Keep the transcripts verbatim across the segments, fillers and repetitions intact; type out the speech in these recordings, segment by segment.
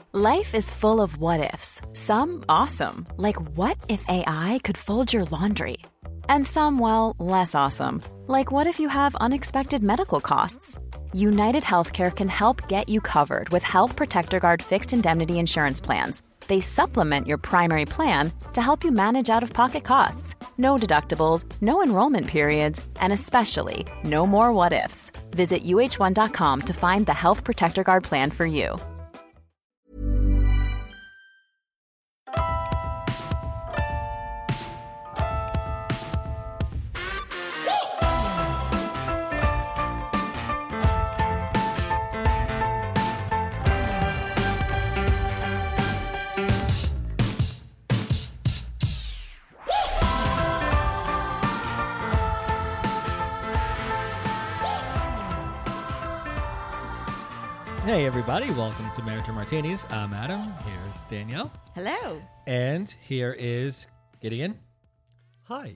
Life is full of what-ifs. Some awesome, like what if A I could fold your laundry? And some, well, less awesome, like what if you have unexpected medical costs? United Healthcare can help get you covered with Health Protector Guard fixed indemnity insurance plans. They supplement your primary plan to help you manage out-of-pocket costs. No deductibles, no enrollment periods, and especially no more what-ifs. Visit U H one dot com to find the Health Protector Guard plan for you. Hey everybody, welcome to Marriage or Martinis. I'm Adam, here's Danielle. Hello. And here is Gideon. Hi.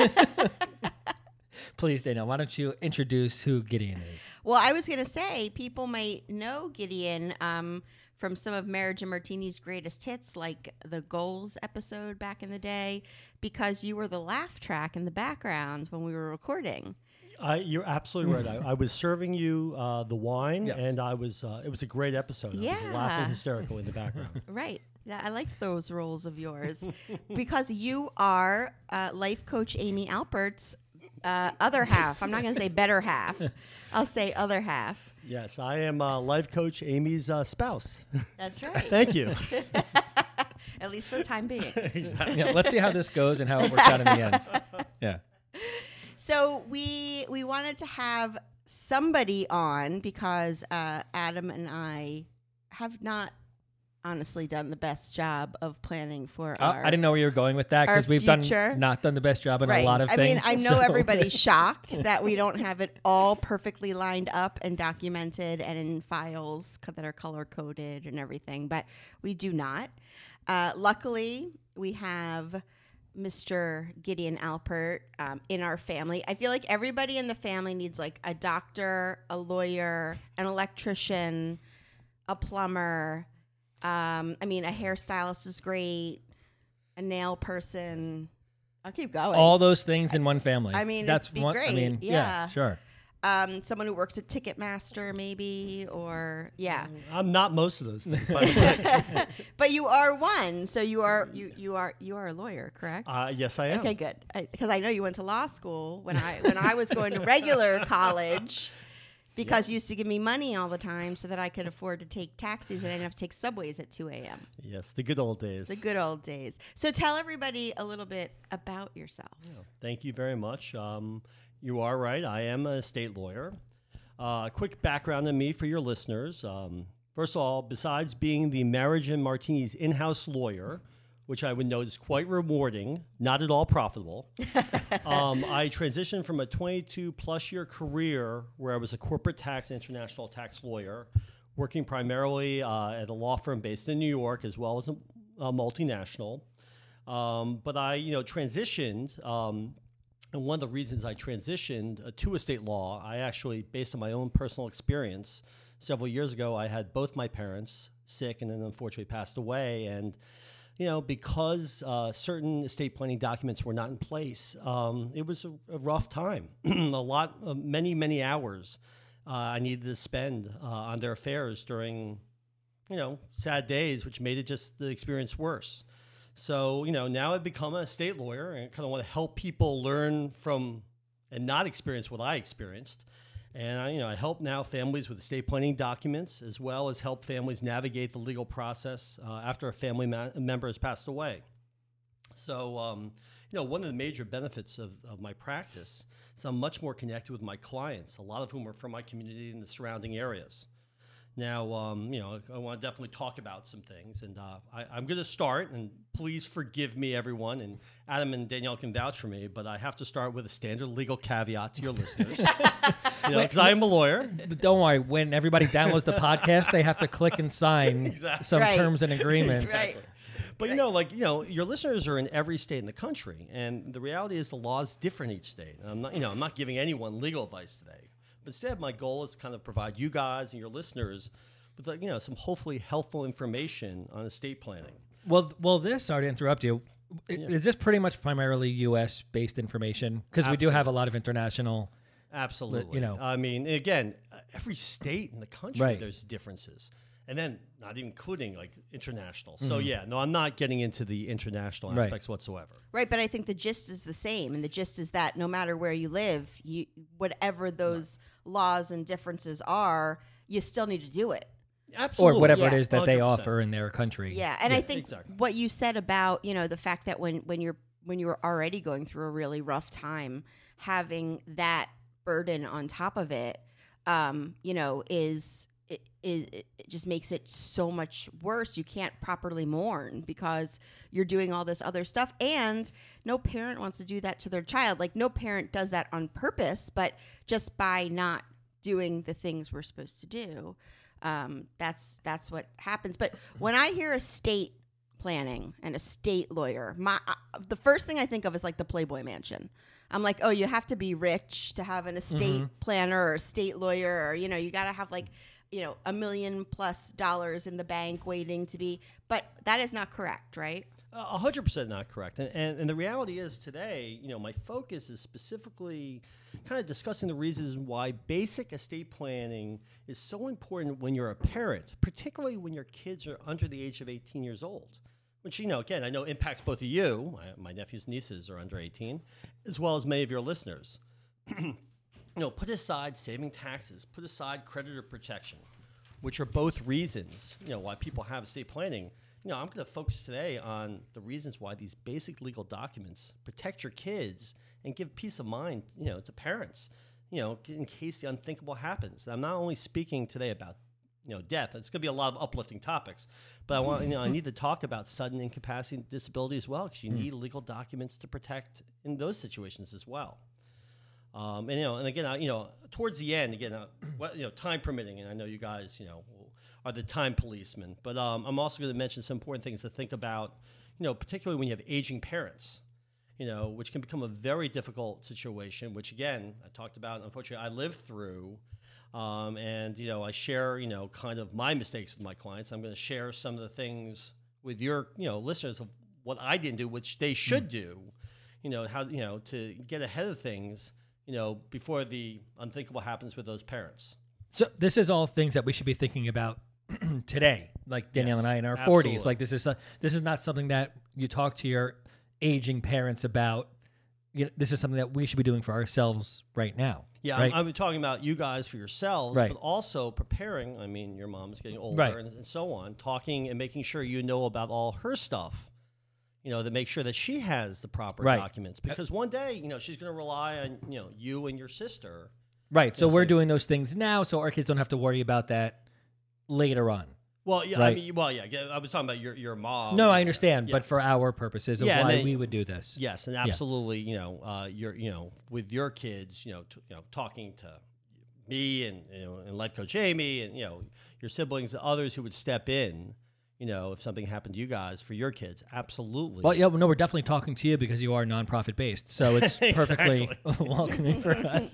Please, Danielle, why don't you introduce who Gideon is? Well, I was going to say, people might know Gideon um, from some of Marriage and Martini's greatest hits, like the Goals episode back in the day, because you were the laugh track in the background when we were recording. I, you're absolutely right. I, I was serving you uh, the wine, Yes. and I was. Uh, it was a great episode. I Yeah. was laughing hysterically in the background. Right. Yeah, I like those roles of yours because you are uh, life coach Amy Alpert's uh, other half. I'm not going to say better half. I'll say other half. Yes, I am uh, life coach Amy's uh, spouse. That's right. Thank you. At least for the time being. Exactly. Yeah, let's see how this goes and how it works out in the end. Yeah. So we we wanted to have somebody on because uh, Adam and I have not honestly done the best job of planning for Oh, our. I didn't know where you were going with that our because we've future. done not done the best job in Right. a lot of I things. mean, I know so- everybody's shocked that we don't have it all perfectly lined up and documented and in files co- that are color coded and everything, but we do not. Uh, luckily, we have Mister Gideon Alpert um, in our family. I feel like everybody in the family needs like a doctor, a lawyer, an electrician, a plumber. Um, I mean, a hairstylist is great, a nail person. I'll keep going. all those things in one family. I mean, that's it'd be one. I great. mean, yeah, Yeah. sure. Um, someone who works at Ticketmaster, maybe, or yeah. I'm not most of those things, by the way. But you are one, so you are you you are you are a lawyer, correct? Uh, yes, I am. Okay, good. Because I, I know you went to law school when I when I was going to regular college, because you used to give me money all the time so that I could afford to take taxis and I didn't have to take subways at two a.m. Yes, the good old days. The good old days. So tell everybody a little bit about yourself. Thank you very much. Um, you are right. I am a estate lawyer. Uh, quick background on me for your listeners. Um, first of all, besides being the Marriage and Martini's in-house lawyer, which I would note is quite rewarding, not at all profitable, um, I transitioned from a twenty-two plus year career where I was a corporate tax international tax lawyer, working primarily uh, at a law firm based in New York as well as a, a multinational. Um, but I, you know, transitioned. Um, And one of the reasons I transitioned uh, to estate law, I actually, based on my own personal experience, several years ago, I had both my parents sick and then unfortunately passed away. And, you know, because uh, certain estate planning documents were not in place, um, it was a, a rough time. a lot, uh, many, many hours uh, I needed to spend uh, on their affairs during, you know, sad days, which made it just the experience worse. So, you know, now I've become a estate lawyer and kind of want to help people learn from and not experience what I experienced. And, I, you know, I help now families with estate planning documents as well as help families navigate the legal process uh, after a family ma- member has passed away. So, um, you know, one of the major benefits of, of my practice is I'm much more connected with my clients, a lot of whom are from my community and the surrounding areas. Now, um, you know, I want to definitely talk about some things, and uh, I, I'm going to start, and please forgive me, everyone, and Adam and Danielle can vouch for me, but I have to start with a standard legal caveat to your listeners, you know, because I am a lawyer. But don't worry, when everybody downloads the podcast, they have to click and sign Exactly. some Right. terms and agreements. Right. But, you know, like, you know, your listeners are in every state in the country, and the reality is the law is different each state. I'm not, you know, I'm not giving anyone legal advice today, but instead my goal is to kind of provide you guys and your listeners with like, you know, some hopefully helpful information on estate planning. Well, well, this, sorry to interrupt you. I- Yeah. Is this pretty much primarily U S based information? Because we do have a lot of international. Absolutely. you know. I mean, again, uh, every state in the country, Right. there's differences. And then not even including like international. So yeah, no, I'm not getting into the international Right. aspects whatsoever. Right, but I think the gist is the same, and the gist is that no matter where you live, you whatever those laws and differences are, you still need to do it. Absolutely. Or whatever it Yeah. is that they one hundred percent. offer in their country. Yeah, and I think exactly. what you said about, you know, the fact that when when you're when you're already going through a really rough time, having that burden on top of it, um, you know, is it, is it just makes it so much worse. You can't properly mourn because you're doing all this other stuff, and no parent wants to do that to their child. Like no parent does that on purpose, but just by not doing the things we're supposed to do, um, that's that's what happens. But when I hear estate planning and a estate lawyer, my uh, the first thing I think of is like the Playboy Mansion. I'm like, oh, you have to be rich to have an estate planner or estate lawyer, or you know, you got to have like, you know, a million plus dollars in the bank waiting to be. But that is not correct, right? A hundred percent not correct. And, and and the reality is today, you know, my focus is specifically kind of discussing the reasons why basic estate planning is so important when you're a parent, particularly when your kids are under the age of eighteen years old. Which, you know, again, I know impacts both of you. My, my nephews and nieces are under eighteen, as well as many of your listeners. You know, put aside saving taxes, put aside creditor protection, which are both reasons, you know, why people have estate planning. You know, I'm going to focus today on the reasons why these basic legal documents protect your kids and give peace of mind, you know, to parents, you know, in case the unthinkable happens. And I'm not only speaking today about, you know, death. It's going to be a lot of uplifting topics, but I want, you know, I need to talk about sudden incapacity and disability as well, because you need legal documents to protect in those situations as well. Um, and you know, and again, I, you know, towards the end, again, uh, what, you know, time permitting, and I know you guys, you know, are the time policemen, but um, I'm also going to mention some important things to think about, you know, particularly when you have aging parents, you know, which can become a very difficult situation. Which again, I talked about. Unfortunately, I lived through. Um, and, you know, I share, you know, kind of my mistakes with my clients. I'm going to share some of the things with your, you know, listeners of what I didn't do, which they should do, you know, how, you know, to get ahead of things, you know, before the unthinkable happens with those parents. So this is all things that we should be thinking about today, like Danielle Yes, and I in our absolutely. forties. Like this is a, this is not something that you talk to your aging parents about. You know, this is something that we should be doing for ourselves right now. Yeah, right? I'm, I'm talking about you guys for yourselves, Right. but also preparing. I mean, your mom's getting older Right. and, and so on, talking and making sure you know about all her stuff, you know, to make sure that she has the proper Right. documents. Because one day, you know, she's going to rely on, you know, you and your sister. Right. So Yeah, so we're it's- doing those things now, so our kids don't have to worry about that later on. Well, yeah, I Right. mean, well, yeah, yeah, I was talking about your your mom. No, I understand, Yeah. but for our purposes of Yeah, and why they- we would do this. Yes, and absolutely, you know, uh, you're, you know, with your kids, you know, t- you know, talking to me and you know, and Lead Coach Amy, and you know, your siblings and others who would step in, you know, if something happened to you guys for your kids, absolutely. Well, yeah, no, we're definitely talking to you because you are nonprofit based, so it's perfectly Exactly. welcoming for us.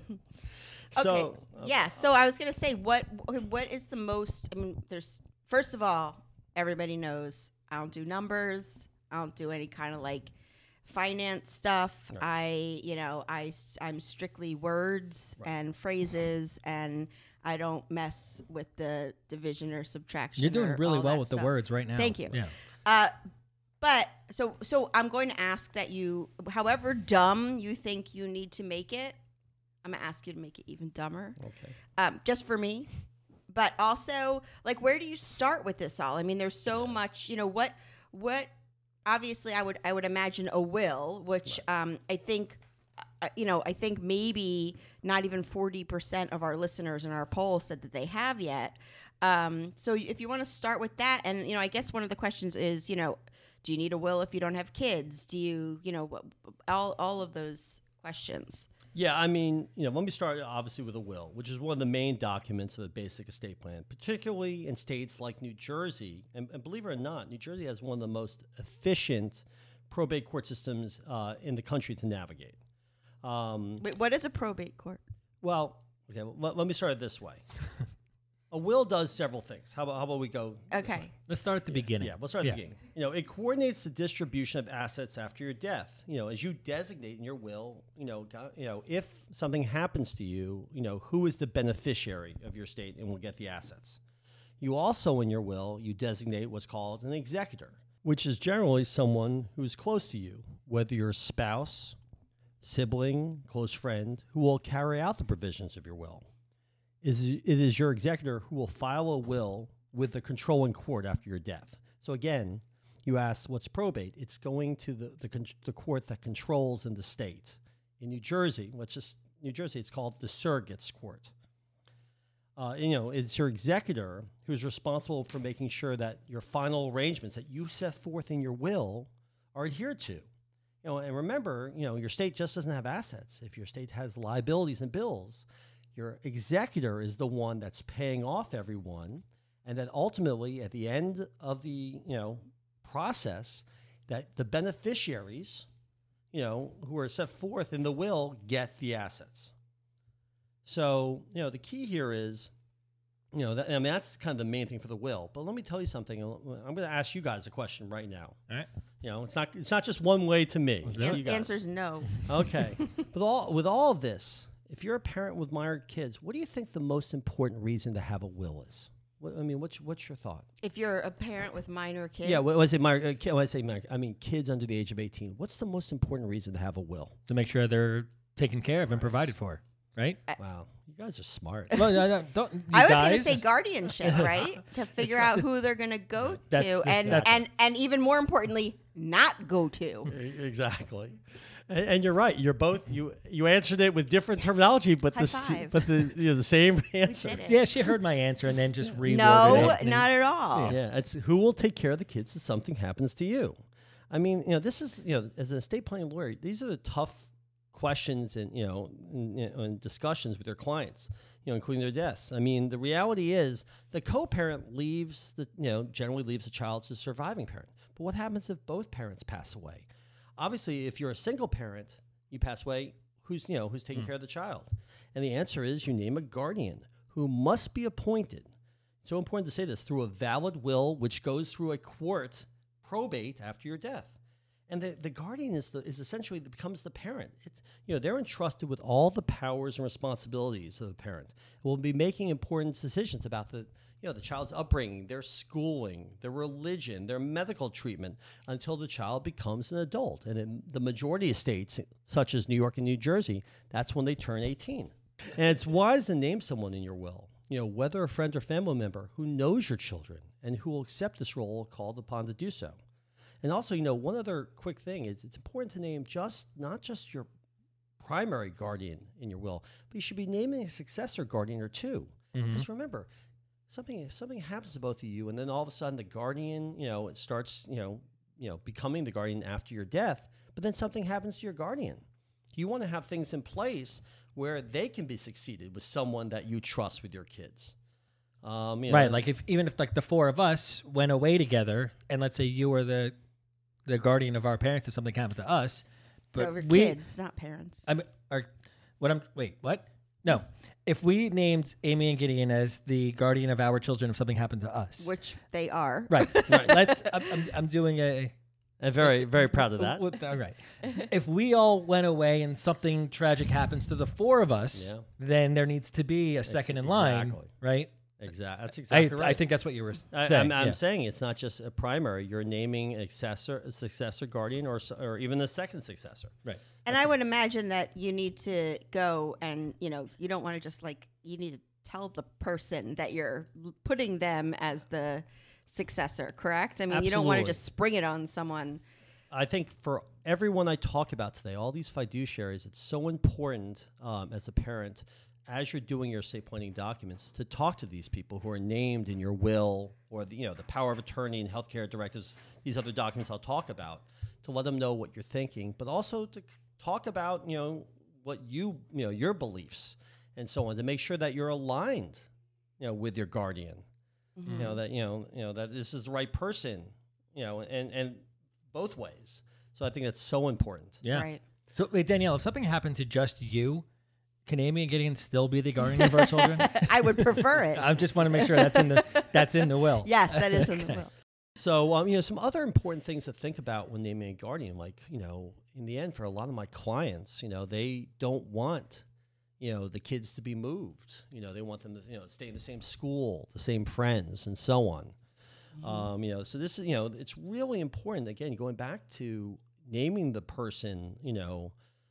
So, okay. Yeah. So I was gonna say, what what is the most? I mean, there's first of all, everybody knows I don't do numbers. I don't do any kind of like finance stuff. Right. I, you know, I I'm strictly words Right. and phrases, and I don't mess with the division or subtraction. You're doing or really all well that with the stuff. words right now. Thank you. Yeah. Uh, but so so I'm going to ask that you, however dumb you think you need to make it, I'm gonna ask you to make it even dumber, okay. um, just for me. But also, like, where do you start with this all? I mean, there's so much. You know what? What? Obviously, I would I would imagine a will, which um, I think. Uh, you know, I think maybe not even forty percent of our listeners in our poll said that they have yet. Um, so if you want to start with that, and, you know, I guess one of the questions is, you know, do you need a will if you don't have kids? Do you, you know, all, all of those questions. Yeah, I mean, you know, let me start obviously with a will, which is one of the main documents of a basic estate plan, particularly in states like New Jersey. And, and believe it or not, New Jersey has one of the most efficient probate court systems uh, in the country to navigate. Um, Wait, what is a probate court? well, okay, let, let me start it this way. A will does several things. How about how about we go? this Okay. way? Let's start at the beginning. Yeah, we'll start at the beginning. You know, it coordinates the distribution of assets after your death. You know, as you designate in your will, you know, go- you know, if something happens to you, you know, who is the beneficiary of your estate and will get the assets. You also, in your will, you designate what's called an executor, which is generally someone who is close to you, whether you're a spouse, sibling, close friend, who will carry out the provisions of your will. Is it is your executor who will file a will with the controlling court after your death. So again, you ask what's probate? It's going to the the, con- the court that controls in the state. In New Jersey, let's just New Jersey, it's called the surrogates court. Uh, you know, it's your executor who's responsible for making sure that your final arrangements that you set forth in your will are adhered to. You know, and remember, you know, your state just doesn't have assets. If your state has liabilities and bills, your executor is the one that's paying off everyone, and that ultimately, at the end of the you know process, that the beneficiaries, you know, who are set forth in the will, get the assets. So, you know, the key here is, you know, that, I mean, that's kind of the main thing for the will. But let me tell you something. I'm going to ask you guys a question right now. All right. You know, it's not it's not just one way to me. Let's It's do you it. guys. Answer's no. Okay. with all with all of this, if you're a parent with minor kids, what do you think the most important reason to have a will is? What, I mean, what's what's your thought? If you're a parent with minor kids. Yeah, when I say minor, uh, ki- when I say minor, I mean kids under the age of eighteen. What's the most important reason to have a will? To make sure they're taken care of and provided for, right? Wow, you guys are smart. well, no, no, don't, you I was guys, going to say guardianship, right? To figure out who they're going to go to, That's- that's- and, that's- and and even more importantly, not go to. E- exactly. And, and you're right. You're both you you answered it with different terminology, but High the s- five. but the you know the same answer. did it. Yeah, she heard my answer and then just reworded No, it. and- not at all. Yeah, it's who will take care of the kids if something happens to you. I mean, you know, this is you know, as an estate planning lawyer, these are the tough questions and you know, and, you know, and discussions with your clients, you know, including their deaths. I mean, the reality is the co-parent leaves the you know generally leaves the child to the surviving parent. But what happens if both parents pass away? Obviously, if you're a single parent, you pass away. Who's you know who's taking care of the child? And the answer is you name a guardian who must be appointed. So important to say this through a valid will, which goes through a court probate after your death. And the, the guardian is the, is essentially the, becomes the parent. It's, you know, they're entrusted with all the powers and responsibilities of the parent. Will be making important decisions about the you know the child's upbringing, their schooling, their religion, their medical treatment until the child becomes an adult. And in the majority of states, such as New York and New Jersey, that's when they turn eighteen. And it's wise to name someone in your will, you know, whether a friend or family member who knows your children and who will accept this role called upon to do so. And also, you know, one other quick thing is it's important to name just not just your primary guardian in your will, but you should be naming a successor guardian or two. Because remember, something if something happens to both of you, and then all of a sudden the guardian, you know, it starts, you know, you know, becoming the guardian after your death, but then something happens to your guardian. You want to have things in place where they can be succeeded with someone that you trust with your kids. Um, you know, Right, like if even if like the four of us went away together, and let's say you were the the guardian of our parents if something happened to us, but So we're we, kids, not parents. I mean, are what I'm wait what? No, if we named Amy and Gideon as the guardian of our children if something happened to us, Which they are. right? Right. Let's. I'm, I'm, I'm doing a. I'm very, very proud of that. With- all right. If we all went away and something tragic happens to the four of us, Yeah. then there needs to be a second in line, exactly. right? Exactly. That's I, exactly right. I think that's what you were s- I, saying. I'm, I'm yeah. saying it's not just a primary. You're naming a successor, a successor guardian, or s- or even a second successor. Right. And I would imagine that you need to go and, you know, you don't want to just like, you need to tell the person that you're l- putting them as the successor, correct? I mean, you don't want to Absolutely. just spring it on someone. I think for everyone I talk about today, all these fiduciaries, it's so important um, as a parent, as you're doing your estate planning documents, to talk to these people who are named in your will or the, you know the power of attorney and healthcare directives. These other documents I'll talk about, to let them know what you're thinking, but also to c- talk about you know what you you know your beliefs and so on, to make sure that you're aligned, you know, with your guardian. You know that you know you know that this is the right person, you know, and and both ways. So I think that's so important. Yeah. Right. So wait, Danielle, if something happened to just you, can Amy and Gideon still be the guardian of our children? I would prefer it. I just want to make sure that's in the that's in the will. Yes, that is in the will. So, um, you know, some other important things to think about when naming a guardian, like, you know, in the end, for a lot of my clients, you know, they don't want, you know, the kids to be moved. You know, they want them to, you know, stay in the same school, the same friends, and so on. Mm-hmm. Um, you know, so this is, you know, it's really important, again, going back to naming the person, you know,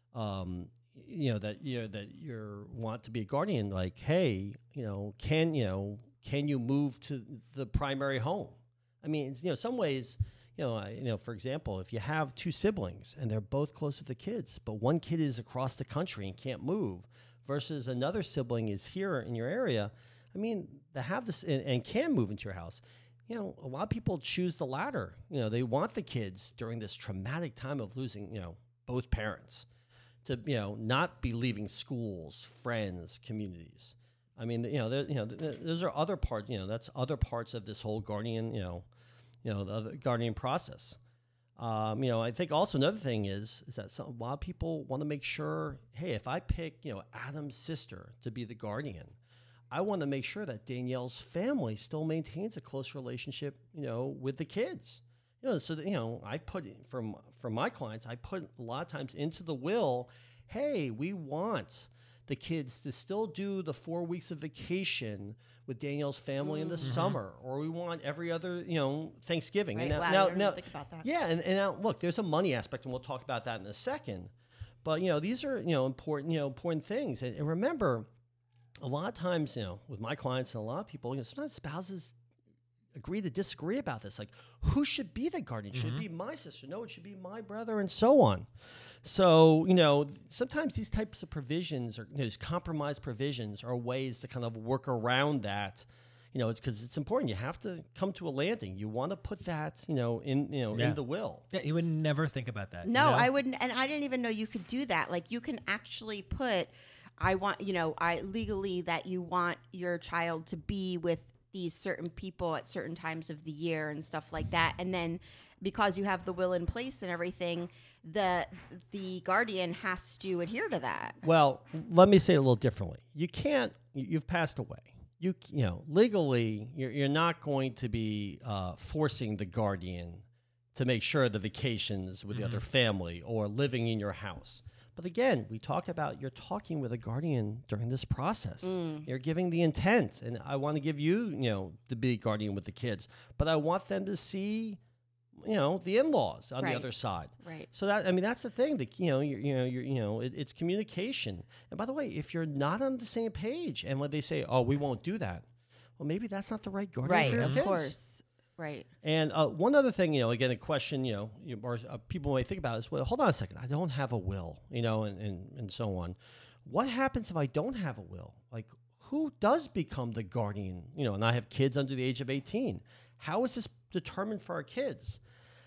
um, you know, that, you know, that you want to be a guardian, like, hey, you know, can, you know, can you move to the primary home? I mean, it's, you know, some ways, you know, I, you know, for example, if you have two siblings and they're both close with the kids, but one kid is across the country and can't move versus another sibling is here in your area, I mean, to have this and, and can move into your house, you know, a lot of people choose the latter. You know, they want the kids during this traumatic time of losing, you know, both parents to, you know, not be leaving schools, friends, communities. I mean, you know, there, you know, th- those are other parts, you know, that's other parts of this whole guardian, you know, you know, the, the guardian process. Um, you know, I think also another thing is, is that some, a lot of people want to make sure, hey, if I pick, you know, Adam's sister to be the guardian, I want to make sure that Danielle's family still maintains a close relationship, you know, with the kids. You know, so that, you know, I put in, from, from my clients, I put a lot of times into the will, hey, we want the kids to still do the four weeks of vacation with Danielle's family mm. in the mm-hmm. summer, or we want every other, you know, Thanksgiving. Right. And now, Wow, now, I didn't now think about that. yeah, and, and now look, there's a money aspect, and we'll talk about that in a second. But you know, these are you know important, you know, important things. And, and remember, a lot of times, you know, with my clients and a lot of people, you know, sometimes spouses agree to disagree about this. Like, who should be the guardian? Mm-hmm. Should it be my sister? No, it should be my brother, and so on. So, you know, sometimes these types of provisions or you know, these compromise provisions are ways to kind of work around that. You know, it's because it's important. You have to come to a landing. You want to put that, you know, in you know yeah. in the will. Yeah, you would never think about that. No, you know? I wouldn't, and I didn't even know you could do that. Like, you can actually put, I want, you know, I legally that you want your child to be with these certain people at certain times of the year and stuff like that, and then because you have the will in place and everything, the the guardian has to adhere to that. Well, let me say it a little differently. You can't. You've passed away. You you know legally, you're you're not going to be uh, forcing the guardian to make sure the vacations with mm-hmm. the other family or living in your house. But again, we talk about you're talking with a guardian during this process. Mm. You're giving the intent, and I want to give you, you know, to be guardian with the kids, but I want them to see, you know, the in-laws on right. the other side. Right. So that I mean, that's the thing. That you know, you're, you know, you're, you know, it, it's communication. And by the way, if you're not on the same page, and when they say, "Oh, we won't do that," well, maybe that's not the right guardian right, for your of kids. course. Right. And uh, one other thing, you know, again, a question, you know, you, or uh, people may think about is, well, hold on a second, I don't have a will, you know, and, and, and so on. What happens if I don't have a will? Like, who does become the guardian? You know, and I have kids under the age of eighteen. How is this determined for our kids?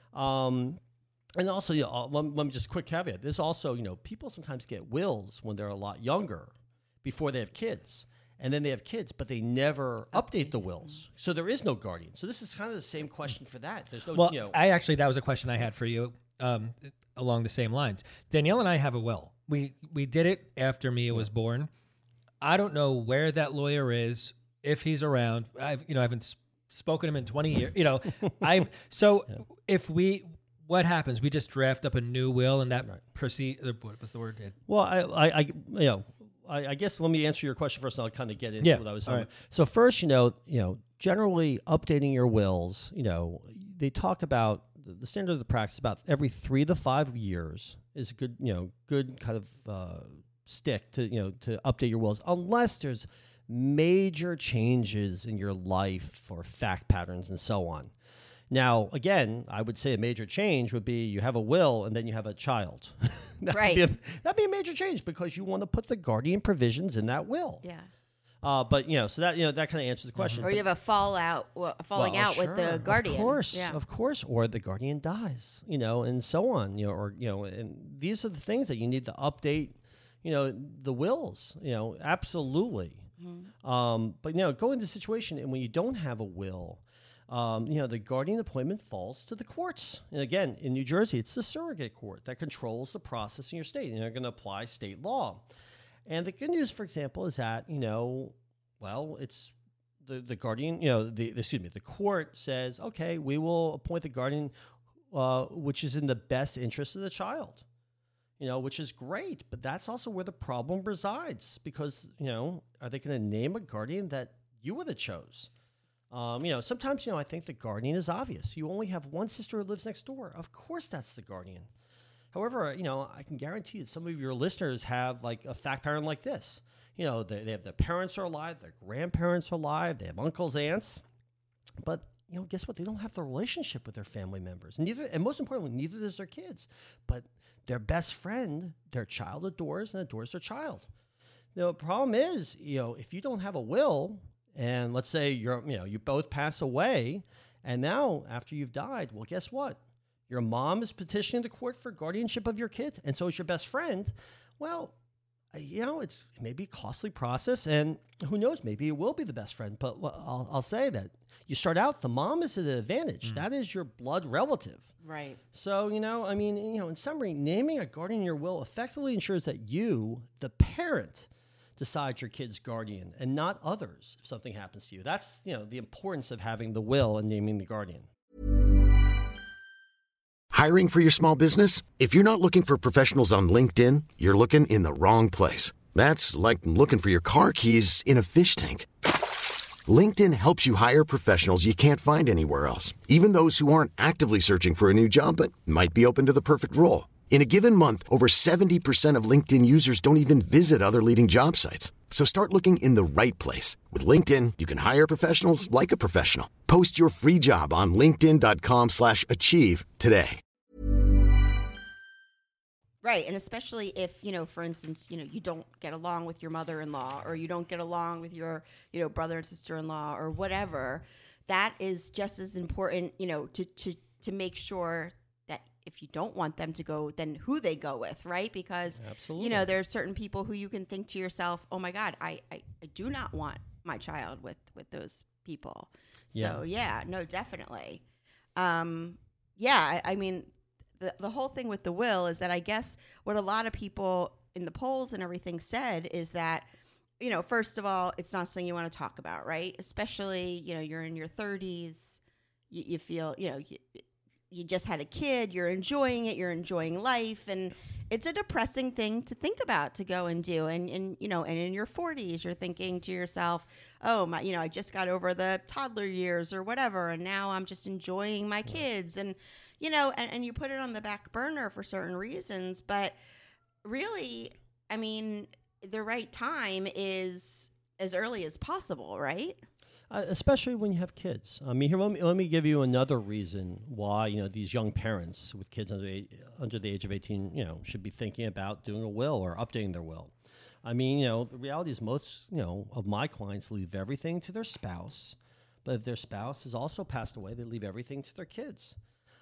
Um, and also, you know, let, let me just quick caveat. There's also, you know, people sometimes get wills when they're a lot younger before they have kids. And then they have kids, but they never update the wills. So there is no guardian. So this is kind of the same question for that. There's no, well, you know. I actually, that was a question I had for you um, along the same lines. Danielle and I have a will. We we did it after Mia was born. I don't know where that lawyer is, if he's around. I've, you know, I haven't sp- spoken to him in twenty years. You know, I so yeah. if we, what happens? We just draft up a new will and that right. proceed. What was the word? Well, I, I, I you know. I, I guess let me answer your question first, and I'll kind of get into yeah. what I was saying. Right. So first, you know, you know, generally updating your wills, you know, they talk about the, the standard of the practice about every three to five years is a good, you know, good kind of uh, stick to, you know, to update your wills, unless there's major changes in your life or fact patterns and so on. Now, again, I would say a major change would be you have a will and then you have a child. that'd right. Be a, that'd be a major change because you want to put the guardian provisions in that will. Yeah. Uh, but, you know, so that, you know, that kind of answers the question. Mm-hmm. Or you have a fallout, well, a falling well, out sure, with the guardian. Of course, yeah. of course. Or the guardian dies, you know, and so on, you know, or, you know, and these are the things that you need to update, you know, the wills, you know, absolutely. Mm-hmm. Um, but, you know, go into a situation and when you don't have a will, Um, you know, the guardian appointment falls to the courts. And again, in New Jersey, it's the surrogate court that controls the process in your state, and they're going to apply state law. And the good news, for example, is that, you know, well, it's the, the guardian, you know, the, the excuse me, the court says, okay, we will appoint the guardian, uh, which is in the best interest of the child, you know, which is great. But that's also where the problem resides because, you know, are they going to name a guardian that you would have chose? Um, you know, sometimes, you know, I think the guardian is obvious. You only have one sister who lives next door. Of course, that's the guardian. However, you know, I can guarantee that some of your listeners have like a fact pattern like this. You know, they, they have their parents are alive, their grandparents are alive, they have uncles, aunts. But, you know, guess what? They don't have the relationship with their family members. Neither, and most importantly, neither does their kids. But their best friend, their child adores and adores their child. You know, the problem is, you know, if you don't have a will, and let's say you're, you know, you both pass away, and now after you've died, well, guess what? Your mom is petitioning the court for guardianship of your kid, and so is your best friend. Well, you know, it's maybe a costly process, and who knows, maybe it will be the best friend. But I'll, I'll say that you start out, the mom is at an advantage. Mm. That is your blood relative. Right. So, you know, I mean, you know, in summary, naming a guardian in your will effectively ensures that you, the parent, decide your kid's guardian and not others if something happens to you. That's, you know, the importance of having the will and naming the guardian. Hiring for your small business? If you're not looking for professionals on LinkedIn, you're looking in the wrong place. That's like looking for your car keys in a fish tank. LinkedIn helps you hire professionals you can't find anywhere else, even those who aren't actively searching for a new job but might be open to the perfect role. In a given month, over seventy percent of LinkedIn users don't even visit other leading job sites. So start looking in the right place. With LinkedIn, you can hire professionals like a professional. Post your free job on linkedin.com slash achieve today. Right. And especially if, you know, for instance, you know, you don't get along with your mother-in-law or you don't get along with your, you know, brother and sister-in-law or whatever, that is just as important, you know, to, to, to make sure that if you don't want them to go, then who they go with, right? Because, Absolutely. you know, there are certain people who you can think to yourself, oh my God, I, I, I do not want my child with, with those people. Yeah. So yeah, no, definitely. Um, yeah, I, I mean, the, the whole thing with the will is that I guess what a lot of people in the polls and everything said is that, you know, first of all, it's not something you want to talk about, right? Especially, you know, you're in your thirties, you, you feel, you know, you, you just had a kid, you're enjoying it, you're enjoying life, and it's a depressing thing to think about to go and do. And, and you know, and in your forties, you're thinking to yourself, oh, my, you know, I just got over the toddler years or whatever, and now I'm just enjoying my kids. And, you know, and, and you put it on the back burner for certain reasons. But really, I mean, the right time is as early as possible, right? Uh, especially when you have kids. I mean, here let me, let me give you another reason why, you know, these young parents with kids under eight, under the age of eighteen, you know, should be thinking about doing a will or updating their will. I mean, you know, the reality is most, you know, of my clients leave everything to their spouse, but if their spouse has also passed away, they leave everything to their kids.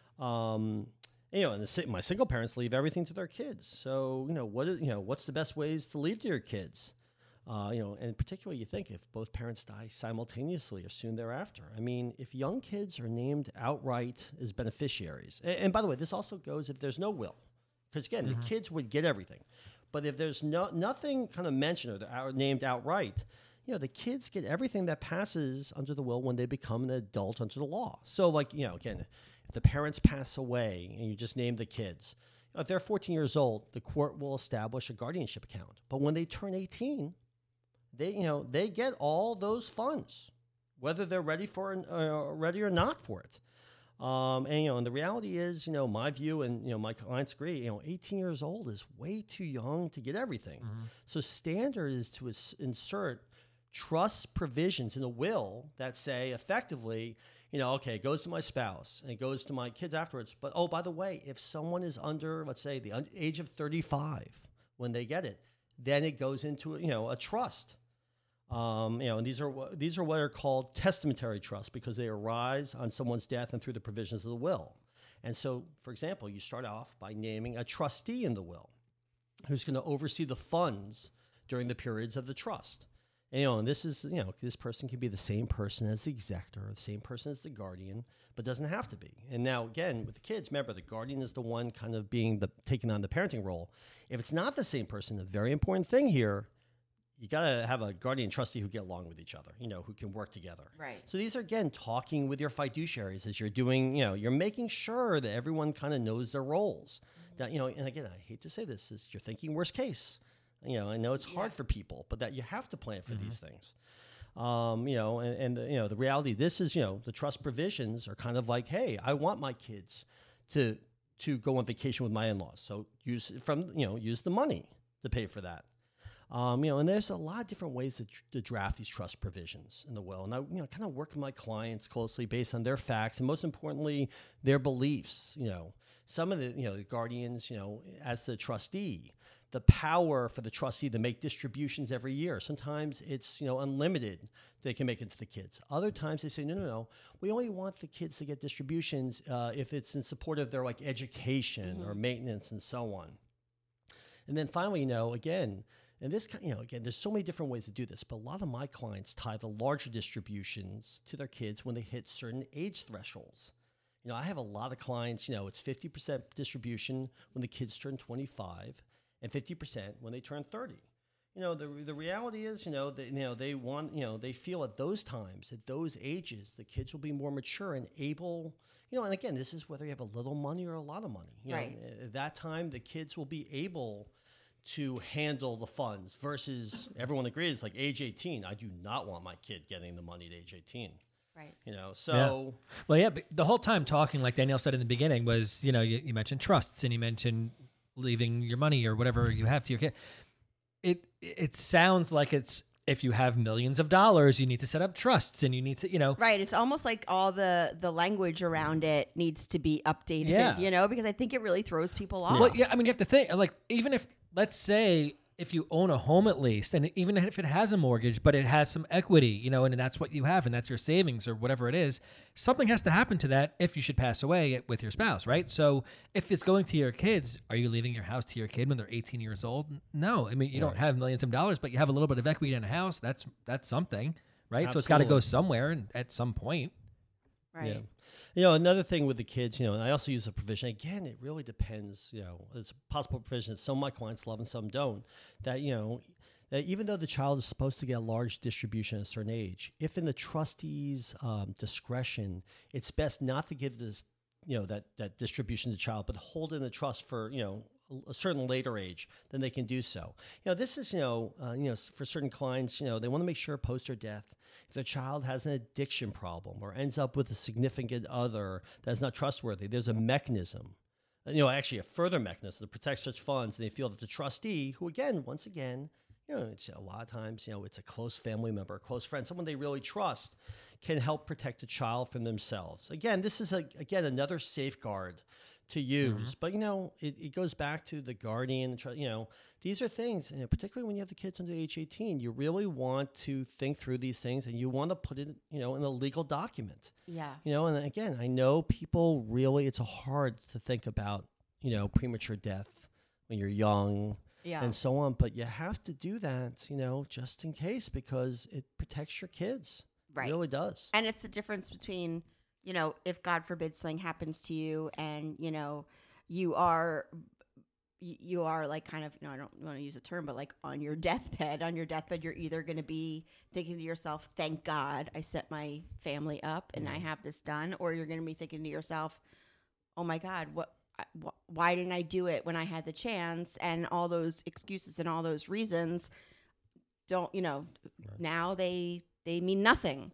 Um, you know, and the, my single parents leave everything to their kids. So, you know, what is, you know, what's the best ways to leave to your kids? Uh, you know, and particularly you think if both parents die simultaneously or soon thereafter. I mean, if young kids are named outright as beneficiaries, and, and by the way, this also goes if there's no will, because again, mm-hmm. the kids would get everything. But if there's no nothing kind of mentioned or out, named outright, you know, the kids get everything that passes under the will when they become an adult under the law. So, like, you know, again, if the parents pass away and you just name the kids, if they're fourteen years old, the court will establish a guardianship account. But when they turn eighteen, they, you know, they get all those funds, whether they're ready for it, uh, ready or not for it. Um, and, you know, and the reality is, you know, my view and, you know, my clients agree, you know, eighteen years old is way too young to get everything. Mm-hmm. So standard is to is- insert trust provisions in a will that say effectively, you know, okay, it goes to my spouse and it goes to my kids afterwards. But, oh, by the way, if someone is under, let's say, the un- age of thirty-five when they get it, then it goes into, you know, a trust. Um, you know, and these are these are what are called testamentary trusts because they arise on someone's death and through the provisions of the will. And so, for example, you start off by naming a trustee in the will who's going to oversee the funds during the periods of the trust. And, you know, and this is, you know, this person can be the same person as the executor, or the same person as the guardian, but doesn't have to be. And now, again, with the kids, remember, the guardian is the one kind of being the taking on the parenting role. If it's not the same person, the very important thing here, you got to have a guardian trustee who get along with each other, you know, who can work together. Right. So these are, again, talking with your fiduciaries as you're doing, you know, you're making sure that everyone kind of knows their roles. Mm-hmm. That, you know, and again, I hate to say this, is you're thinking worst case. You know, I know it's hard yeah. for people, but that you have to plan for mm-hmm. these things. Um, you know, and, and, you know, the reality, this is, you know, the trust provisions are kind of like, hey, I want my kids to to go on vacation with my in-laws. So use from, you know, use the money to pay for that. Um, you know, and there's a lot of different ways to, to draft these trust provisions in the will. And I, you know, kind of work with my clients closely based on their facts and most importantly, their beliefs. You know, some of the, you know, the guardians, you know, as the trustee, the power for the trustee to make distributions every year. Sometimes it's, you know, unlimited. They can make it to the kids. Other times they say, no, no, no. We only want the kids to get distributions uh, if it's in support of their like education mm-hmm. or maintenance and so on. And then finally, you know, again, and this, you know, again, there's so many different ways to do this, but a lot of my clients tie the larger distributions to their kids when they hit certain age thresholds. You know, I have a lot of clients, you know, it's fifty percent distribution when the kids turn twenty-five and fifty percent when they turn thirty. You know, the the reality is, you know, that, you know, they want, you know, they feel at those times, at those ages, the kids will be more mature and able, you know, and again, this is whether you have a little money or a lot of money. You right. know, at that time, the kids will be able to handle the funds versus everyone agrees, like age eighteen, I do not want my kid getting the money at age eighteen. Right. You know, so. Yeah. Well, yeah, but the whole time talking, like Danielle said in the beginning, was, you know, you, you mentioned trusts and you mentioned leaving your money or whatever you have to your kid. It, it sounds like it's, if you have millions of dollars, you need to set up trusts and you need to, you know. Right. It's almost like all the, the language around it needs to be updated, yeah. you know, because I think it really throws people off. Well, yeah, I mean, you have to think, like, even if, let's say, if you own a home at least, and even if it has a mortgage, but it has some equity, you know, and that's what you have, and that's your savings or whatever it is, something has to happen to that if you should pass away with your spouse, right? So if it's going to your kids, are you leaving your house to your kid when they're eighteen years old? No. I mean, you right. don't have millions of dollars, but you have a little bit of equity in a house. That's that's something, right? Absolutely. So it's got to go somewhere and at some point. Right. Yeah. You know, another thing with the kids, you know, and I also use a provision. Again, it really depends, you know, it's a possible provision that some of my clients love and some don't. That, you know, that even though the child is supposed to get a large distribution at a certain age, if in the trustee's um, discretion, it's best not to give this, you know, that, that distribution to the child, but hold it in the trust for, you know, a certain later age, then they can do so. You know, this is, you know, uh, you know, for certain clients, you know, they want to make sure post their death, if their child has an addiction problem or ends up with a significant other that's not trustworthy, there's a mechanism, you know, actually a further mechanism to protect such funds. And they feel that the trustee, who again, once again, you know, it's a lot of times, you know, it's a close family member, a close friend, someone they really trust, can help protect the child from themselves. Again, this is, a, again, another safeguard to use. Mm-hmm. But, you know, it, it goes back to the guardian, you know, these are things, you know, particularly when you have the kids under age eighteen, you really want to think through these things and you want to put it, you know, in a legal document. Yeah. You know, and again, I know people really, it's hard to think about, you know, premature death when you're young yeah. and so on, but you have to do that, you know, just in case, because it protects your kids. Right. It really does. And it's the difference between, you know, if God forbid something happens to you and, you know, you are, you are like kind of, you know, I don't want to use a term, but like on your deathbed, on your deathbed, you're either going to be thinking to yourself, thank God I set my family up and mm-hmm. I have this done. Or you're going to be thinking to yourself, oh my God, what, wh- why didn't I do it when I had the chance? And all those excuses and all those reasons don't, you know, right. now they, they mean nothing.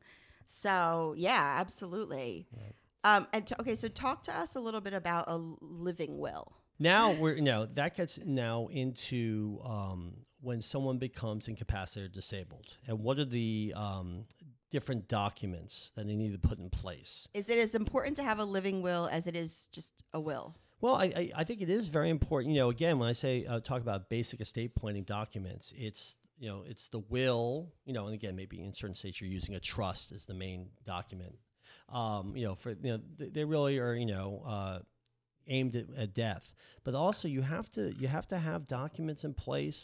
So yeah, absolutely. Right. Um, and t- okay, so talk to us a little bit about a living will. Now we're, you know, that gets now into um, when someone becomes incapacitated or disabled, and what are the um, different documents that they need to put in place. Is it as important to have a living will as it is just a will? Well, I, I, I think it is very important. You know, again, when I say uh, talk about basic estate planning documents, it's you know, it's the will, you know, and again, maybe in certain states you're using a trust as the main document. Um, you know, for, you know, they, they really are, you know, uh, aimed at, at death. But also you have to, you have to have documents in place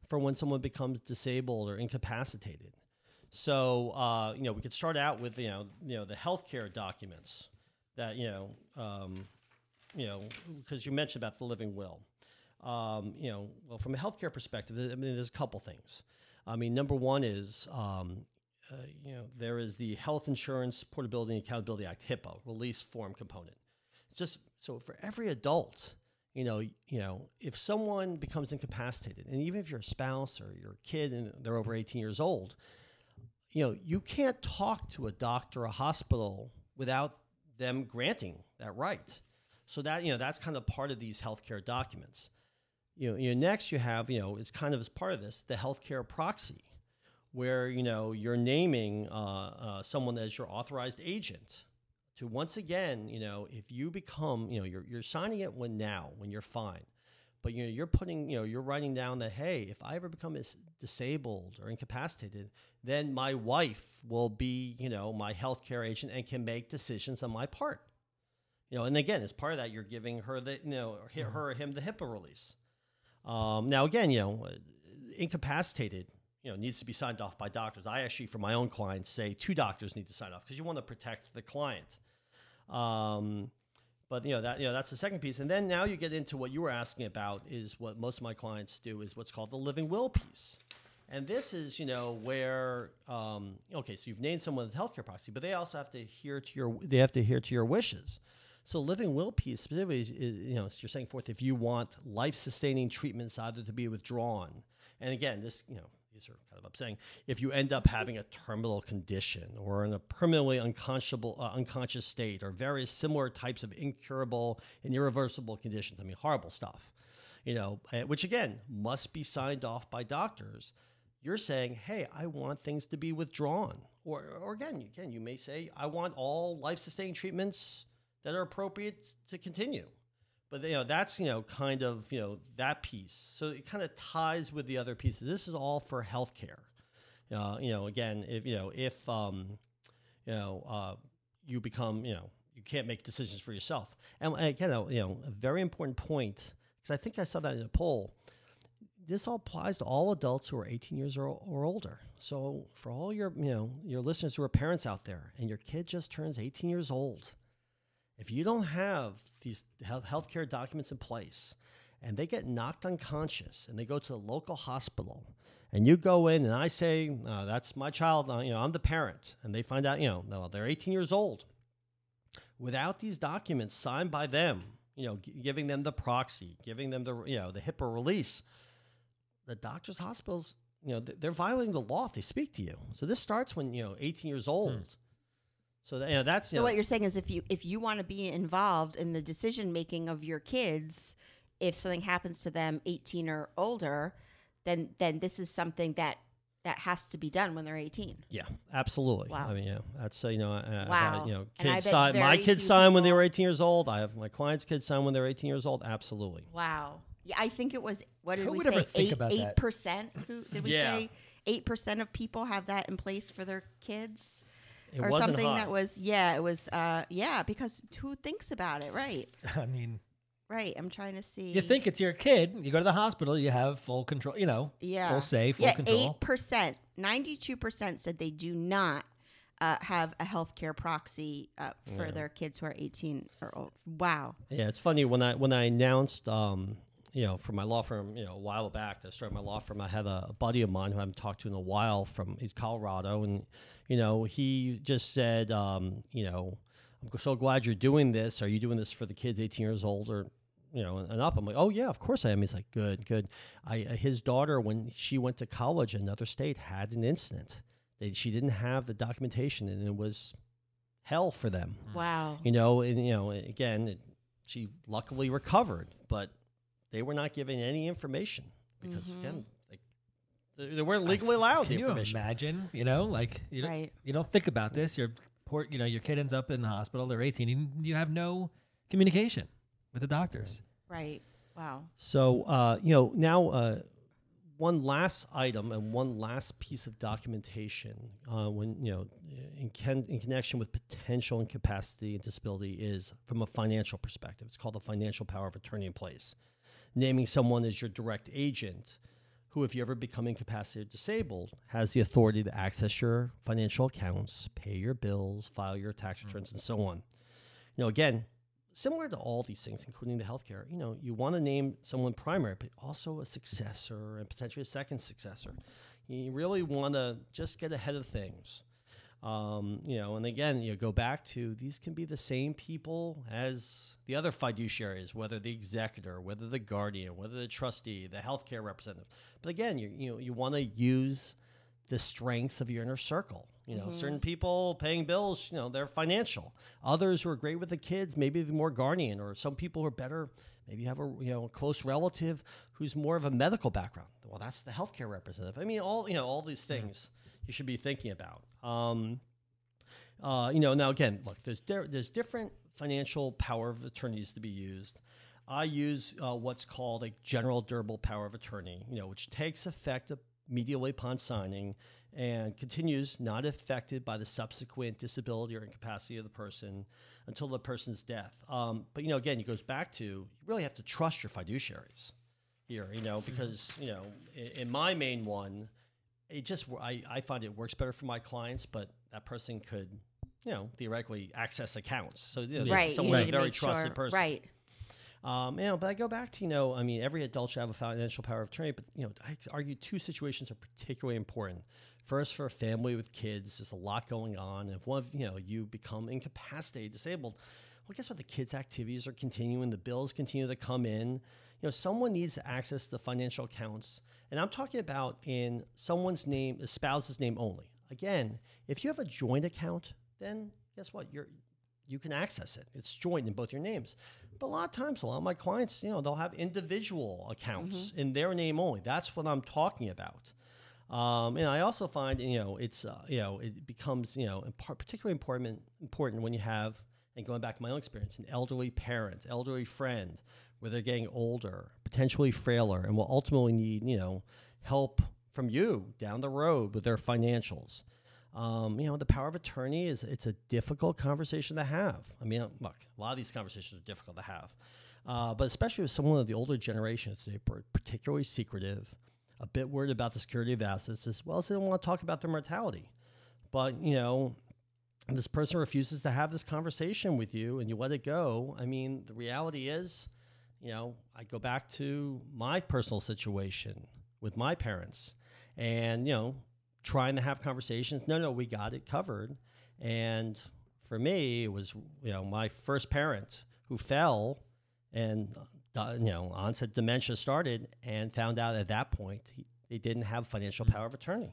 for when someone becomes disabled or incapacitated. So, uh, you know, we could start out with, you know, you know, the healthcare documents that, you know, um, you know, because you mentioned about the living will. Um, you know, well, from a healthcare perspective, I mean, there's a couple things. I mean, number one is, um, uh, you know, there is the Health Insurance Portability and Accountability Act, HIPAA, release form component. It's just, so for every adult, you know, you know, if someone becomes incapacitated, and even if you're a spouse or your kid and they're over eighteen years old, you know, you can't talk to a doctor or a hospital without them granting that right. So that, you know, that's kind of part of these healthcare documents. You know, you know, next you have, you know, it's kind of as part of this, the healthcare proxy, where, you know, you're naming uh, uh, someone as your authorized agent to, once again, you know, if you become, you know, you're, you're signing it when now, when you're fine. But, you know, you're putting, you know, you're writing down that, hey, if I ever become dis- disabled or incapacitated, then my wife will be, you know, my healthcare agent and can make decisions on my part. You know, and again, as part of that, you're giving her the, you know, her, her or him the HIPAA release. Um, now, again, you know, incapacitated, you know, needs to be signed off by doctors. I actually, for my own clients, say two doctors need to sign off because you want to protect the client. Um, But, you know, that, you know, that's the second piece. And then now you get into what you were asking about is what most of my clients do is what's called the living will piece. And this is, you know, where, um, okay, so you've named someone as healthcare proxy, but they also have to adhere to your, they have to adhere to your wishes. So living will piece specifically is, is, you know, so you're saying forth if you want life-sustaining treatments either to be withdrawn. And again, this, you know, these are kind of upsetting. If you end up having a terminal condition or in a permanently unconscionable, uh, unconscious state or various similar types of incurable and irreversible conditions, I mean, horrible stuff, you know, uh, which again, must be signed off by doctors. You're saying, hey, I want things to be withdrawn. Or, or again, again, you may say, I want all life-sustaining treatments that are appropriate to continue. But, you know, that's, you know, kind of, you know, that piece. So it kind of ties with the other pieces. This is all for healthcare. Uh, you know, again, if, you know, if, um, you know, uh, you become, you know, you can't make decisions for yourself. And again, you know, a very important point, because I think I saw that in a poll. This all applies to all adults who are eighteen years or, or older. So for all your, you know, your listeners who are parents out there and your kid just turns eighteen years old, if you don't have these healthcare documents in place and they get knocked unconscious and they go to the local hospital and you go in and I say, uh, that's my child, uh, you know, I'm the parent, and they find out, you know, well, they're eighteen years old. Without these documents signed by them, you know, g- giving them the proxy, giving them the, you know, the HIPAA release, the doctors, hospitals, you know, they're violating the law if they speak to you. So this starts when, you know, eighteen years old. Hmm. So that, you know, that's, you so know, what you're saying is if you if you want to be involved in the decision making of your kids, if something happens to them eighteen or older, then then this is something that that has to be done when they're eighteen. Yeah, absolutely. Wow. I mean, yeah, that's uh, you know, uh, wow. Uh, you know, And I kids bet sign, my very kids few signed when they people- were eighteen years old. I have my clients' kids signed when they were eighteen years old. Absolutely. Wow. Yeah, I think it was what did Who we would say? ever think eight about eight that? percent. Who did we Yeah. say? Eight percent of people have that in place for their kids. It or wasn't something high. that was yeah it was uh yeah because who thinks about it, right? I mean, Right. I'm trying to see. you think it's your kid, you go to the hospital, you have full control, you know, yeah full say, full yeah control. eight percent ninety-two percent said they do not uh, have a healthcare proxy uh, for Yeah. their kids who are eighteen or old. Wow. Yeah, it's funny when I when I announced, um, you know, for my law firm, you know, a while back to start my law firm, I had a, a buddy of mine who I haven't talked to in a while from he's Colorado, and you know, he just said, um, you know, I'm so glad you're doing this. Are you doing this for the kids eighteen years old or, you know, and up? I'm like, oh yeah, of course I am. He's like, good, good. I uh, his daughter, when she went to college in another state, had an incident. They, she didn't have the documentation, and it was hell for them. Wow. You know, and you know, again, it, she luckily recovered, but they were not given any information because Mhm. again, like, they, they weren't legally allowed Can the you information. imagine, you know, like you don't, Right. you don't think about this. Your poor, you know, your kid ends up in the hospital. They're eighteen. And you have no communication with the doctors. Right. Wow. So, uh, you know, now uh, one last item and one last piece of documentation uh, when, you know, in, can, in connection with potential incapacity and disability is from a financial perspective. It's called the financial power of attorney in place. Naming someone as your direct agent who, if you ever become incapacitated or disabled, has the authority to access your financial accounts, pay your bills, file your tax returns, and so on. You know, again, similar to all these things, including the healthcare, you know, you want to name someone primary, but also a successor and potentially a second successor. You really want to just get ahead of things. Um, you know, and again, you go back to these can be the same people as the other fiduciaries, whether the executor, whether the guardian, whether the trustee, the healthcare representative. But again, you you know, you want to use the strengths of your inner circle. You know, mm-hmm. certain people paying bills, you know, they're financial. Others who are great with the kids, maybe the more guardian, or some people who are better. Maybe you have a you know a close relative who's more of a medical background. Well, that's the healthcare representative. I mean, all you know, all these things. Mm-hmm. You should be thinking about. Um, uh, you know, now again, look, there's di- there's different financial power of attorneys to be used. I use uh, what's called a general durable power of attorney, you know, which takes effect immediately upon signing and continues not affected by the subsequent disability or incapacity of the person until the person's death. Um, but, you know, again, it goes back to you really have to trust your fiduciaries here, you know, because, you know, in, in my main one, It just I, I find it works better for my clients, but that person could, you know, theoretically access accounts. So you know, right, someone a very trusted sure. person, right? Um, you know, but I go back to you know, I mean, every adult should have a financial power of attorney. But you know, I argue two situations are particularly important. First, for a family with kids, there's a lot going on. If one of you know you become incapacitated, disabled, well, guess what? The kids' activities are continuing. The bills continue to come in. You know, someone needs to access the financial accounts. And I'm talking about in someone's name, a spouse's name only. Again, if you have a joint account, then guess what? You're, you can access it. It's joint in both your names. But a lot of times, a lot of my clients, you know, they'll have individual accounts mm-hmm. in their name only. That's what I'm talking about. Um, and I also find, you know, it's, uh, you know, it becomes, you know, particularly important, important when you have, and going back to my own experience, an elderly parent, elderly friend, where they're getting older, potentially frailer, and will ultimately need, you know, help from you down the road with their financials. Um, you know, the power of attorney is, it's a difficult conversation to have. I mean, look, a lot of these conversations are difficult to have. Uh, but especially with someone of the older generation, they're particularly secretive, a bit worried about the security of assets, as well as they don't want to talk about their mortality. But, you know, this person refuses to have this conversation with you and you let it go. I mean, the reality is, you know, I go back to my personal situation with my parents and, you know, trying to have conversations. No, no, we got it covered. And for me, it was, you know, my first parent who fell and, uh, you know, onset dementia started and found out at that point he, they didn't have financial power of attorney.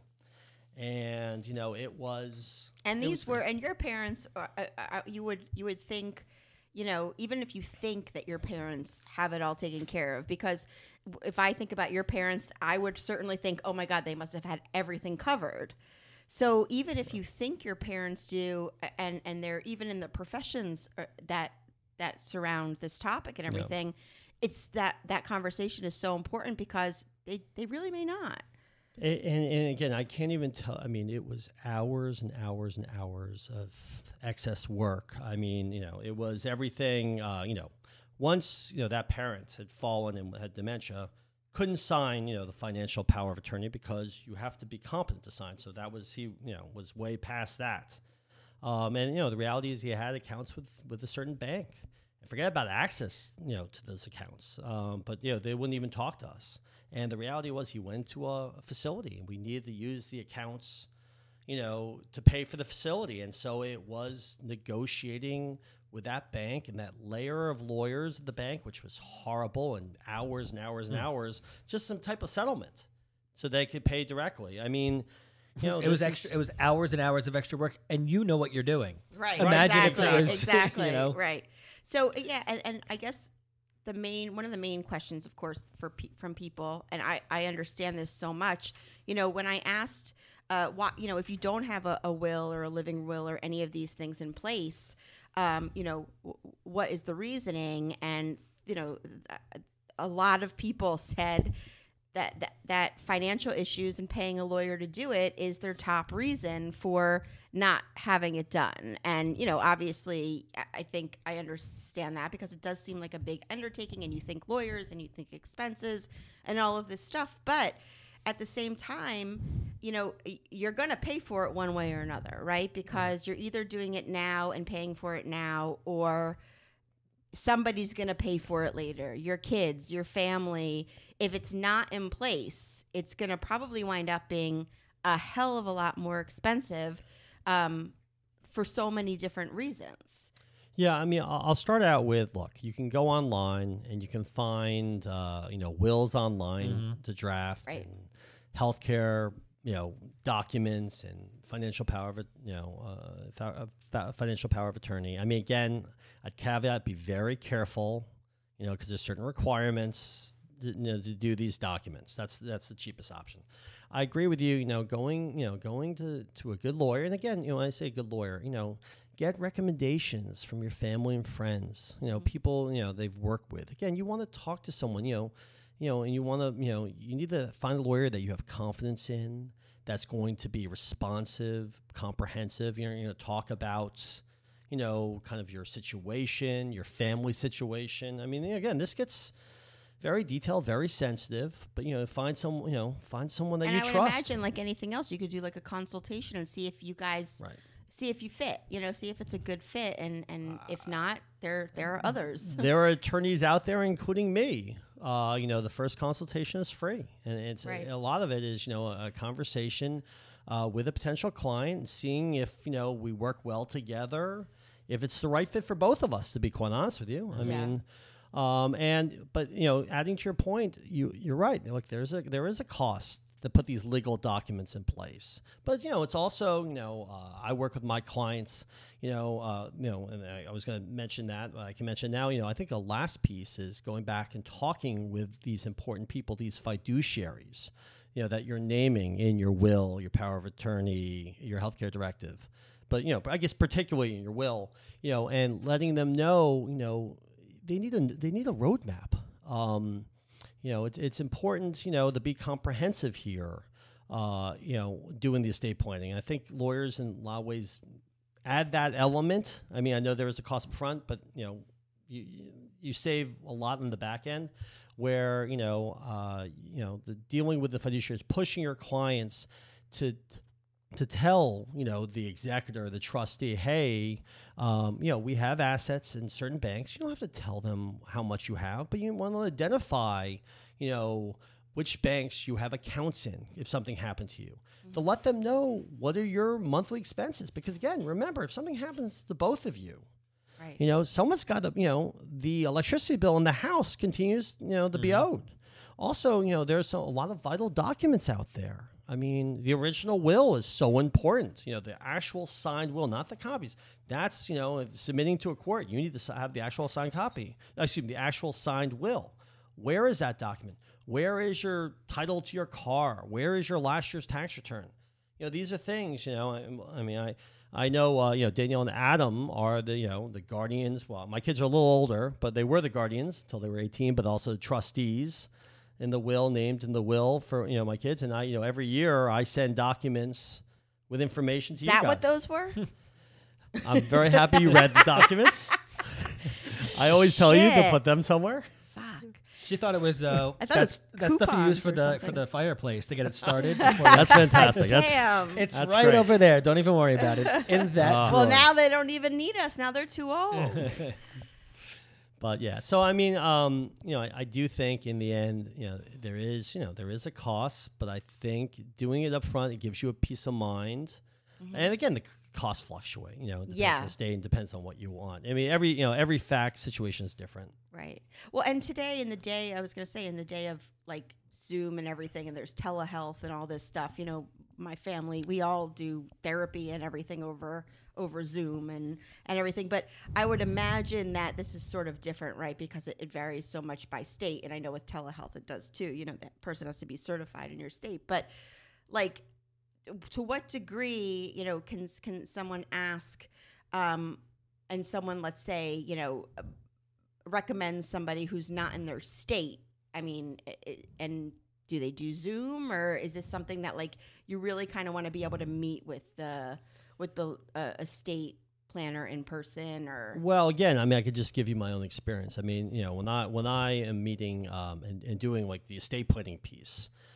And, you know, it was. And it these was, were, and your parents, uh, uh, you would, you would think, you know, even if you think that your parents have it all taken care of, because if I think about your parents, I would certainly think, oh my God, they must have had everything covered. So even if you think your parents do, and, and they're even in the professions that, that surround this topic and everything, yeah. it's that, that conversation is so important because they, they really may not. And, and, and again, I can't even tell. I mean, it was hours and hours and hours of excess work. I mean, you know, it was everything, uh, you know, once, you know, that parent had fallen and had dementia, couldn't sign, you know, the financial power of attorney because you have to be competent to sign. So that was, he, you know, was way past that. Um, and, you know, the reality is he had accounts with, with a certain bank. And forget about access, you know, to those accounts. Um, but, you know, they wouldn't even talk to us. And the reality was he went to a, a facility and we needed to use the accounts, you know, to pay for the facility. And so it was negotiating with that bank and that layer of lawyers at the bank, which was horrible, and hours and hours and mm. hours, just some type of settlement so they could pay directly. I mean, you know, it was extra. It was hours and hours of extra work, and you know what you're doing. Right. Imagine exactly. if it was, exactly. You know? Right. So yeah, and, and I guess the main one of the main questions, of course, for pe- from people, and I, I understand this so much. You know, when I asked, uh, what you know, if you don't have a, a will or a living will or any of these things in place, um, you know, w- what is the reasoning? And you know, a lot of people said that, that that financial issues and paying a lawyer to do it is their top reason for not having it done. And, you know, obviously, I think I understand that because it does seem like a big undertaking and you think lawyers and you think expenses and all of this stuff. But at the same time, you know, you're going to pay for it one way or another, right? Because you're either doing it now and paying for it now, or somebody's going to pay for it later. Your kids, your family. If it's not in place, it's going to probably wind up being a hell of a lot more expensive um, for so many different reasons. Yeah, I mean, I'll I'll start out with, look, you can go online and you can find, uh, you know, wills online Mhm. to draft, Right. and healthcare, you know, documents and financial power of, a- you know, uh, fa- uh, fa- financial power of attorney. I mean, again, I'd caveat, be very careful, you know, because there's certain requirements to, you know, to do these documents. That's that's the cheapest option. I agree with you. You know, going, you know, going to to a good lawyer, and again, you know, when I say good lawyer, you know, get recommendations from your family and friends. You know, people, you know, they've worked with. Again, you want to talk to someone, you know, you know, and you want to, you know, you need to find a lawyer that you have confidence in, that's going to be responsive, comprehensive. You know, you know, talk about, you know, kind of your situation, your family situation. I mean, again, this gets very detailed, very sensitive, but, you know, find some, you know, find someone that And you I would trust. imagine, like anything else, you could do like a consultation and see if you guys, Right. see if you fit. You know, see if it's a good fit, and and if not, there there are others. There are attorneys out there, including me. Uh, you know, the first consultation is free, and it's Right. a, a lot of it is, you know, a, a conversation uh, with a potential client, seeing if, you know, we work well together, if it's the right fit for both of us. To be quite honest with you, I Yeah. mean, um, and but you know, adding to your point, you you're right. Like there's a there is a cost to put these legal documents in place. But, you know, it's also, you know, uh, I work with my clients, you know, uh, you know, and I, I was going to mention that, but I can mention now, you know, I think a last piece is going back and talking with these important people, these fiduciaries, you know, that you're naming in your will, your power of attorney, your healthcare directive. But, you know, I guess particularly in your will, you know, and letting them know, you know, they need a, they need a roadmap. Um, You know, it's it's important, you know, to be comprehensive here, uh, you know, doing the estate planning. I think lawyers in a lot of ways add that element. I mean, I know there is a cost up front, but, you know, you you save a lot in the back end where, you know, uh, you know, the dealing with the fiduciaries, pushing your clients to to tell, you know, the executor, the trustee, hey, um, you know, we have assets in certain banks. You don't have to tell them how much you have, but you want to identify, you know, which banks you have accounts in if something happened to you. Mm-hmm. To let them know what are your monthly expenses. Because, again, remember, if something happens to both of you, Right. you know, someone's got to, you know, the electricity bill in the house continues, you know, to mm-hmm. be owed. Also, you know, there's a lot of vital documents out there. I mean, the original will is so important. You know, the actual signed will, not the copies. That's, you know, submitting to a court. You need to have the actual signed copy. Excuse me, the actual signed will. Where is that document? Where is your title to your car? Where is your last year's tax return? You know, these are things, you know, I, I mean, I, I know, uh, you know, Danielle and Adam are the, you know, the guardians. Well, my kids are a little older, but they were the guardians until they were eighteen, but also the trustees in the will, named in the will for, you know, my kids. And I, you know, every year I send documents with information to Is you that guys. what those were? I'm very happy you read the documents. I always tell you to Shit. put them somewhere. Fuck. She thought it was uh, I thought it that's was that stuff you use coupons for or the something. for the fireplace to get it started. before That's fantastic. That's, Damn. it's That's right great. over there. Don't even worry about it. In that Uh, well, drawer. now they don't even need us. Now they're too old. But yeah, so I mean, um, you know, I, I do think in the end, you know, there is, you know, there is a cost, but I think doing it up front, it gives you a peace of mind. Mm-hmm. And again, the c- costs fluctuate. You know, it depends Yeah. on the state and depends on what you want. I mean, every you know, every fact situation is different. Right. Well, and today in the day, I was going to say in the day of like Zoom and everything, and there's telehealth and all this stuff, you know, my family, we all do therapy and everything over over Zoom and, and everything. But I would imagine that this is sort of different, right? Because it, it varies so much by state. And I know with telehealth it does too. You know, that person has to be certified in your state. But like, to what degree, you know, can can someone ask, um, and someone, let's say, you know, recommends somebody who's not in their state? I mean, it, and do they do Zoom, or is this something that like you really kind of want to be able to meet with the with the uh, estate planner in person? Or Well, again, I mean, I could just give you my own experience. I mean, you know, when I when I am meeting um, and, and doing like the estate planning piece,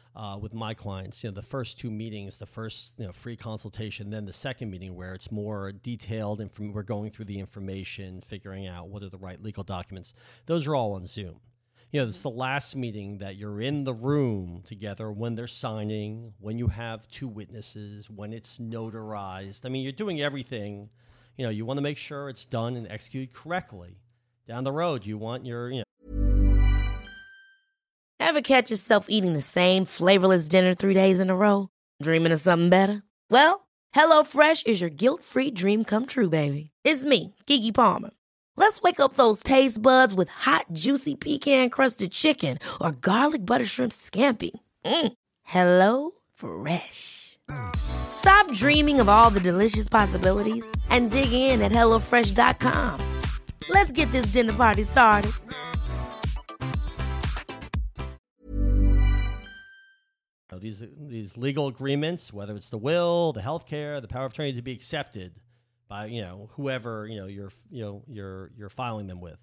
uh, with my clients. You know, the first two meetings, the first you know free consultation, then the second meeting where it's more detailed and we're going through the information, figuring out what are the right legal documents. Those are all on Zoom. You know, it's the last meeting that you're in the room together when they're signing, when you have two witnesses, when it's notarized. I mean, you're doing everything. You know, you want to make sure it's done and executed correctly. Down the road, you want your, you know. Ever catch yourself eating the same flavorless dinner three days in a row? Dreaming of something better? Well, HelloFresh is your guilt-free dream come true, baby. It's me, Keke Palmer. Let's wake up those taste buds with hot, juicy pecan-crusted chicken or garlic butter shrimp scampi. Mm. Hello Fresh. Stop dreaming of all the delicious possibilities and dig in at hello fresh dot com. Let's get this dinner party started. These these legal agreements, whether it's the will, the healthcare, the power of attorney, to be accepted by you know whoever you know you're you know you're you're filing them with.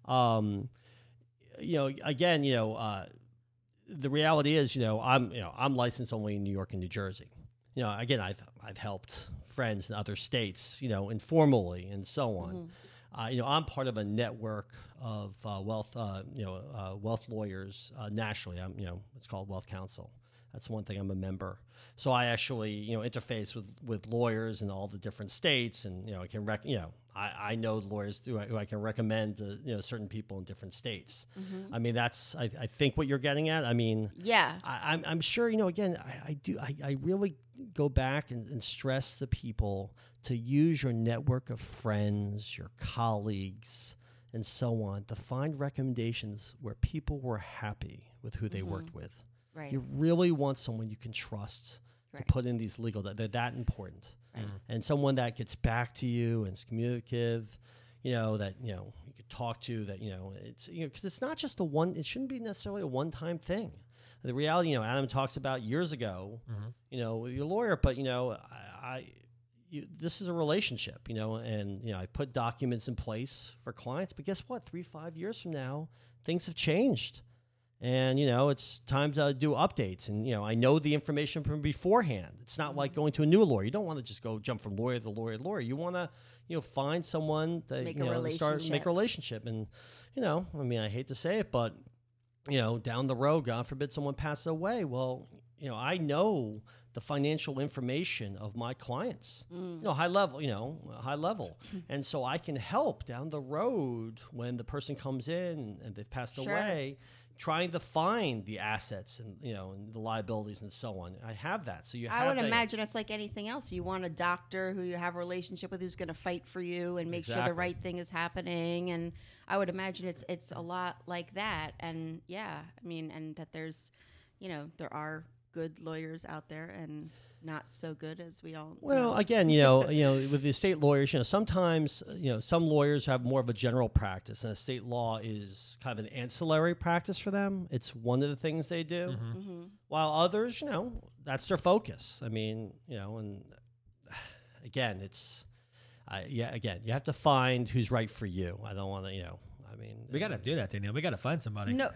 Um, you know, again, you know, uh, the reality is, you know, I'm you know I'm licensed only in New York and New Jersey. You know, again, I've I've helped friends in other states, you know, informally and so on. Mm-hmm. Uh, you know, I'm part of a network of uh, wealth, uh, you know, uh, wealth lawyers uh, nationally. I'm, you know, it's called Wealth Council. That's one thing. I'm a member, so I actually, you know, interface with, with lawyers in all the different states, and you know, I can rec- you know, I, I know lawyers who I, who I can recommend to you know certain people in different states. Mm-hmm. I mean, that's I, I think what you're getting at. I mean, yeah, I, I'm I'm sure you know. Again, I, I do. I, I really go back and, and stress the people to use your network of friends, your colleagues, and so on to find recommendations where people were happy with who they mm-hmm. worked with. Right. You really want someone you can trust right. to put in these legal, they're that important. Right. And someone that gets back to you and is communicative, you know, that, you know, you could talk to, that, you know, it's, you know, because it's not just a one, it shouldn't be necessarily a one-time thing. The reality, you know, Adam talks about years ago, mm-hmm. you know, with your lawyer, but, you know, I, I you, this is a relationship, you know, and, you know, I put documents in place for clients, but guess what? Three, five years from now, things have changed. And, you know, it's time to do updates. And, you know, I know the information from beforehand. It's not like going to a new lawyer. You don't want to just go jump from lawyer to lawyer to lawyer. You want to, you know, find someone that, make you know, a start make a relationship. And, you know, I mean, I hate to say it, but, you know, down the road, God forbid someone passes away. Well, you know, I know the financial information of my clients, mm. you know, high level, you know, high level. And so I can help down the road when the person comes in and they've passed sure. away, trying to find the assets and, you know, and the liabilities and so on. I have that. So you have I would that. imagine it's like anything else. You want a doctor who you have a relationship with who's going to fight for you and make exactly. sure the right thing is happening. And I would imagine it's it's a lot like that. And yeah, I mean, and that there's, you know, there are good lawyers out there and not so good, as we all well know. Again, you know, you know, with the estate lawyers, you know, sometimes, you know, some lawyers have more of a general practice, and estate law is kind of an ancillary practice for them. It's one of the things they do, mm-hmm. Mm-hmm. while others, you know, that's their focus. I mean, you know, and again, it's, uh, yeah, again, you have to find who's right for you. I don't want to, you know, I mean, we got to do that, Danielle. We got to find somebody. No.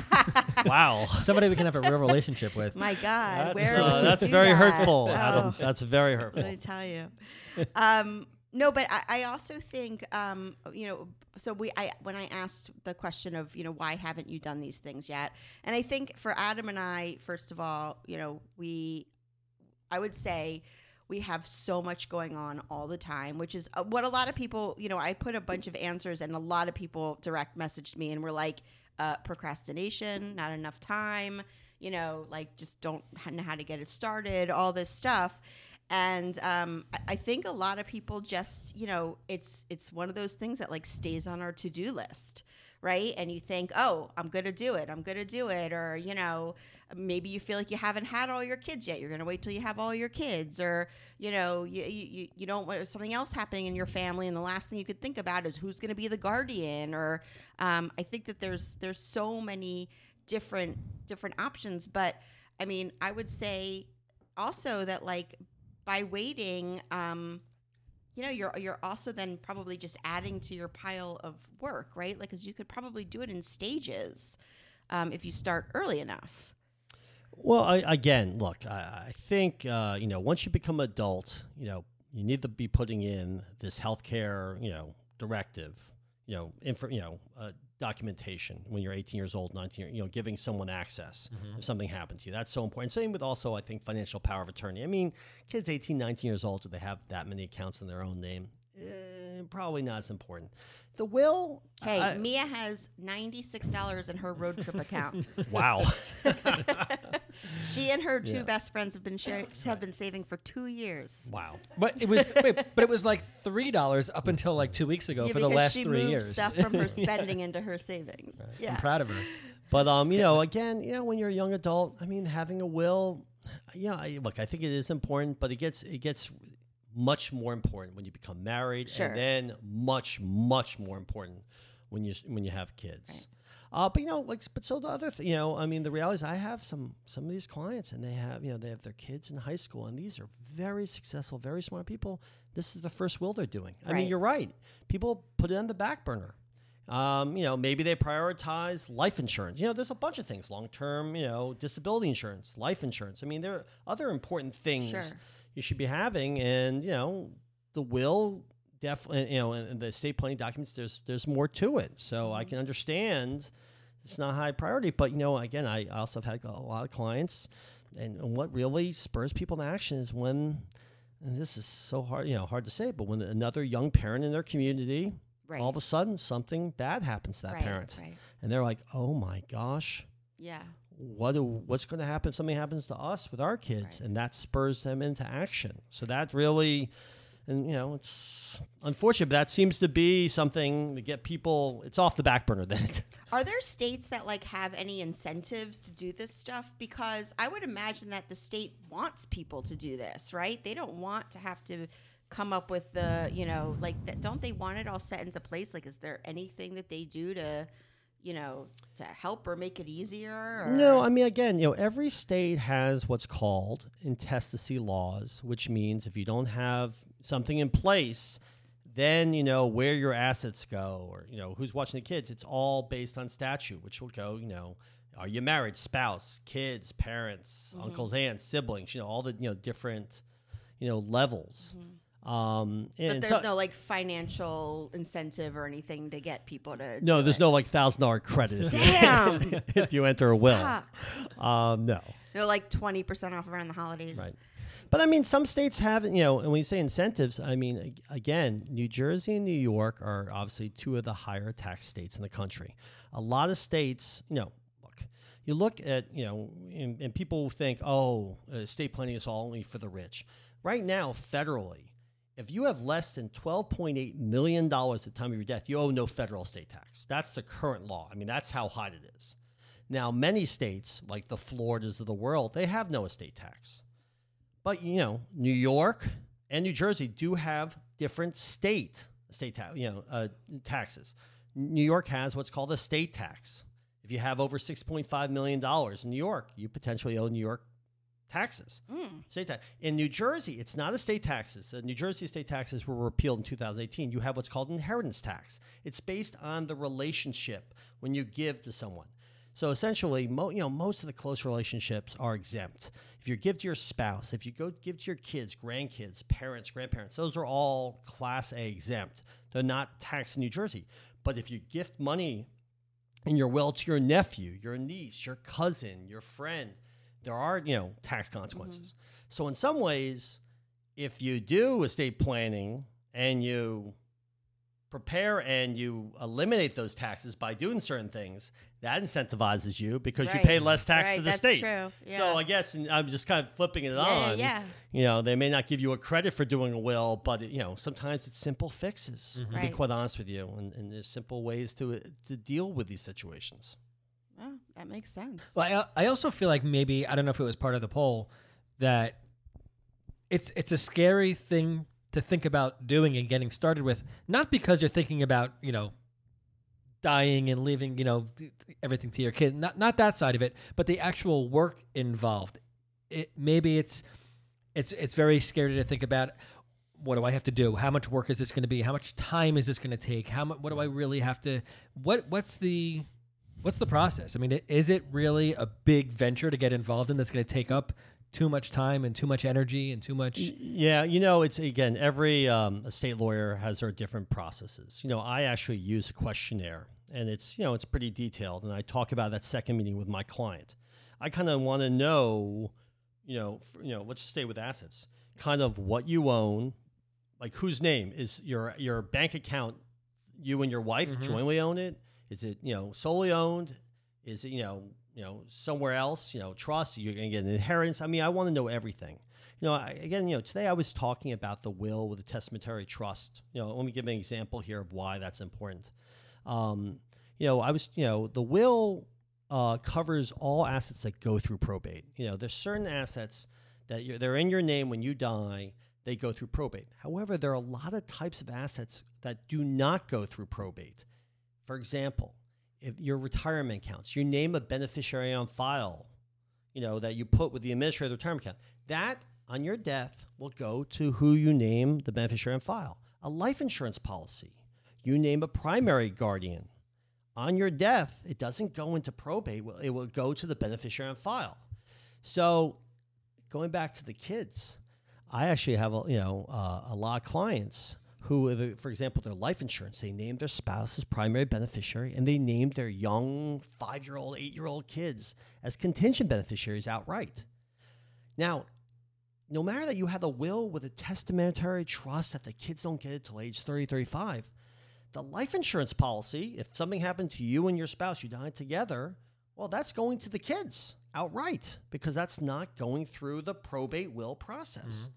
Wow. Somebody we can have a real relationship with. My God. That's, where uh, do that's do very that? hurtful, Oh. Adam. That's very hurtful. Let me tell you. Um, no, but I, I also think, um, you know, so we, I, when I asked the question of, you know, why haven't you done these things yet? And I think for Adam and I, first of all, you know, we, I would say, we have so much going on all the time, which is uh, what a lot of people, you know, I put a bunch of answers and a lot of people direct messaged me and were like, uh, procrastination, not enough time, you know, like just don't know how to get it started, all this stuff. And um, I, I think a lot of people just, you know, it's it's one of those things that like stays on our to-do list, right? And you think, oh, I'm going to do it. I'm going to do it. Or, you know, maybe you feel like you haven't had all your kids yet. You're going to wait till you have all your kids. Or, you know, you, you, you don't want something else happening in your family. And the last thing you could think about is who's going to be the guardian. Or um, I think that there's there's so many different different options. But, I mean, I would say also that, like, by waiting, um, you know, you're you're also then probably just adding to your pile of work, right? Like, because you could probably do it in stages um, if you start early enough. Well, I, again, look, I, I think, uh, you know, once you become adult, you know, you need to be putting in this healthcare, you know, directive, you know, info, you know, uh, documentation when you're eighteen years old, nineteen, you know, giving someone access mm-hmm. if something happened to you. That's so important. Same with also, I think, financial power of attorney. I mean, kids eighteen, nineteen years old, do they have that many accounts in their own name? Eh, probably not as important. The will. Hey, I, Mia has ninety-six dollars in her road trip account. Wow. She and her two Yeah. best friends have been share- have been saving for two years. Wow. But it was, wait, but it was like three dollars up until like two weeks ago Yeah, for the because last she three moved years. stuff from her spending into her savings. Yeah. I'm proud of her. But um, you know, again, you know, when you're a young adult, I mean, having a will, yeah, I, look, I think it is important, but it gets it gets much more important when you become married, Sure. and then much, much more important when you when you have kids. Right. Uh, but you know, like, but so the other, th- you know, I mean, the reality is, I have some some of these clients, and they have, you know, they have their kids in high school, and these are very successful, very smart people. This is the first will they're doing. I Right. mean, you're right. People put it on the back burner. Um, you know, maybe they prioritize life insurance. You know, there's a bunch of things: long-term, you know, disability insurance, life insurance. I mean, there are other important things Sure. you should be having, and you know, the will definitely, you know, and the estate planning documents. There's there's more to it, so mm-hmm. I can understand it's not high priority. But you know, again, I also have had a lot of clients, and, and what really spurs people to action is when, and this is so hard, you know, hard to say, but when another young parent in their community. Right. All of a sudden, something bad happens to that Right, parent, right. and they're like, "Oh my gosh, Yeah. what do, what's going to happen if something happens to us with our kids?" Right. And that spurs them into action. So that really, and you know, it's unfortunate, but that seems to be something to get people. It's off the back burner then. Are there states that like have any incentives to do this stuff? Because I would imagine that the state wants people to do this, right? They don't want to have to come up with the, you know, like, that, don't they want it all set into place? Like, is there anything that they do to, you know, to help or make it easier? Or? No, I mean, again, you know, every state has what's called intestacy laws, which means if you don't have something in place, then, you know, where your assets go, or, you know, who's watching the kids, it's all based on statute, which will go, you know, are you married, spouse, kids, parents, mm-hmm. uncles, aunts, siblings, you know, all the, you know, different, you know, levels. Mm-hmm. Um, and but there's so, no like financial incentive or anything to get people to. No, do there's it. no like thousand dollar credit. If Damn. You, if you enter a will, um, no. No, like twenty percent off around the holidays. Right. But I mean, some states have, you know, and when you say incentives, I mean, ag- again, New Jersey and New York are obviously two of the higher tax states in the country. A lot of states, you know, look, you look at, you know, and, and people think, oh, uh, estate planning is all only for the rich. Right now, federally, if you have less than twelve point eight million dollars at the time of your death, you owe no federal estate tax. That's the current law. I mean, that's how hot it is. Now, many states, like the Floridas of the world, they have no estate tax. But, you know, New York and New Jersey do have different state estate ta- you know, uh, taxes. New York has what's called a state tax. If you have over six point five million dollars in New York, you potentially owe New York taxes. Mm. State tax. In New Jersey, it's not a state taxes. The New Jersey state taxes were repealed in two thousand eighteen. You have what's called inheritance tax. It's based on the relationship when you give to someone. So essentially, mo- you know, most of the close relationships are exempt. If you give to your spouse, if you go give to your kids, grandkids, parents, grandparents, those are all Class A exempt. They're not taxed in New Jersey. But if you gift money in your will to your nephew, your niece, your cousin, your friend, there are, you know, tax consequences. Mm-hmm. So in some ways, if you do estate planning and you prepare and you eliminate those taxes by doing certain things, that incentivizes you because right. you pay less tax right, to the that's state. True. Yeah. So I guess, and I'm just kind of flipping it yeah, on. Yeah. You know, they may not give you a credit for doing a will, but it, you know, sometimes it's simple fixes. Mm-hmm. To right. be quite honest with you, and, and there's simple ways to to deal with these situations. Oh, that makes sense. Well, I, I also feel like maybe, I don't know if it was part of the poll, that it's it's a scary thing to think about doing and getting started with, not because you're thinking about, you know, dying and leaving, you know, everything to your kid, not not that side of it, but the actual work involved. It maybe it's it's it's very scary to think about. What do I have to do? How much work is this going to be? How much time is this going to take? How much? What do I really have to? What what's the What's the process? I mean, i- is it really a big venture to get involved in that's going to take up too much time and too much energy and too much? Yeah, you know, it's again, every um, estate lawyer has their different processes. You know, I actually use a questionnaire, and it's, you know, it's pretty detailed, and I talk about that second meeting with my client. I kind of want to know, you know, f- you know, let's just stay with assets, kind of what you own, like whose name is your your bank account. You and your wife Mhm. jointly own it. Is it, you know, solely owned? Is it, you know, you know, somewhere else, you know, trust? You're going to get an inheritance. I mean, I want to know everything. You know, I, again, you know, today I was talking about the will with a testamentary trust. You know, let me give an example here of why that's important. Um, you know, I was, you know, the will uh, covers all assets that go through probate. You know, there's certain assets that you're, they're in your name when you die, they go through probate. However, there are a lot of types of assets that do not go through probate. For example, if your retirement accounts, you name a beneficiary on file, you know, that you put with the administrative retirement account, that on your death will go to who you name the beneficiary on file. A life insurance policy, you name a primary guardian. On your death, it doesn't go into probate. It will go to the beneficiary on file. So going back to the kids, I actually have a, you know, uh, a lot of clients who, for example, their life insurance, they named their spouse as primary beneficiary, and they named their young five-year-old, eight-year-old kids as contingent beneficiaries outright. Now, no matter that you have a will with a testamentary trust that the kids don't get it till age thirty, thirty-five, the life insurance policy, if something happened to you and your spouse, you died together, well, that's going to the kids outright because that's not going through the probate will process. Mm-hmm.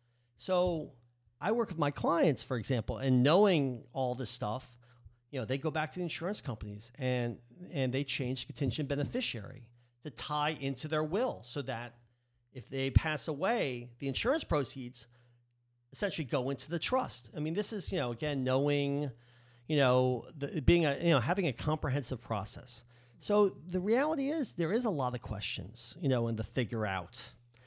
So I work with my clients, for example, and knowing all this stuff, you know, they go back to the insurance companies and and they change contingent beneficiary to tie into their will so that if they pass away, the insurance proceeds essentially go into the trust. I mean, this is, you know, again, knowing, you know, the, being a, you know, having a comprehensive process. So the reality is there is a lot of questions, you know, and to figure out.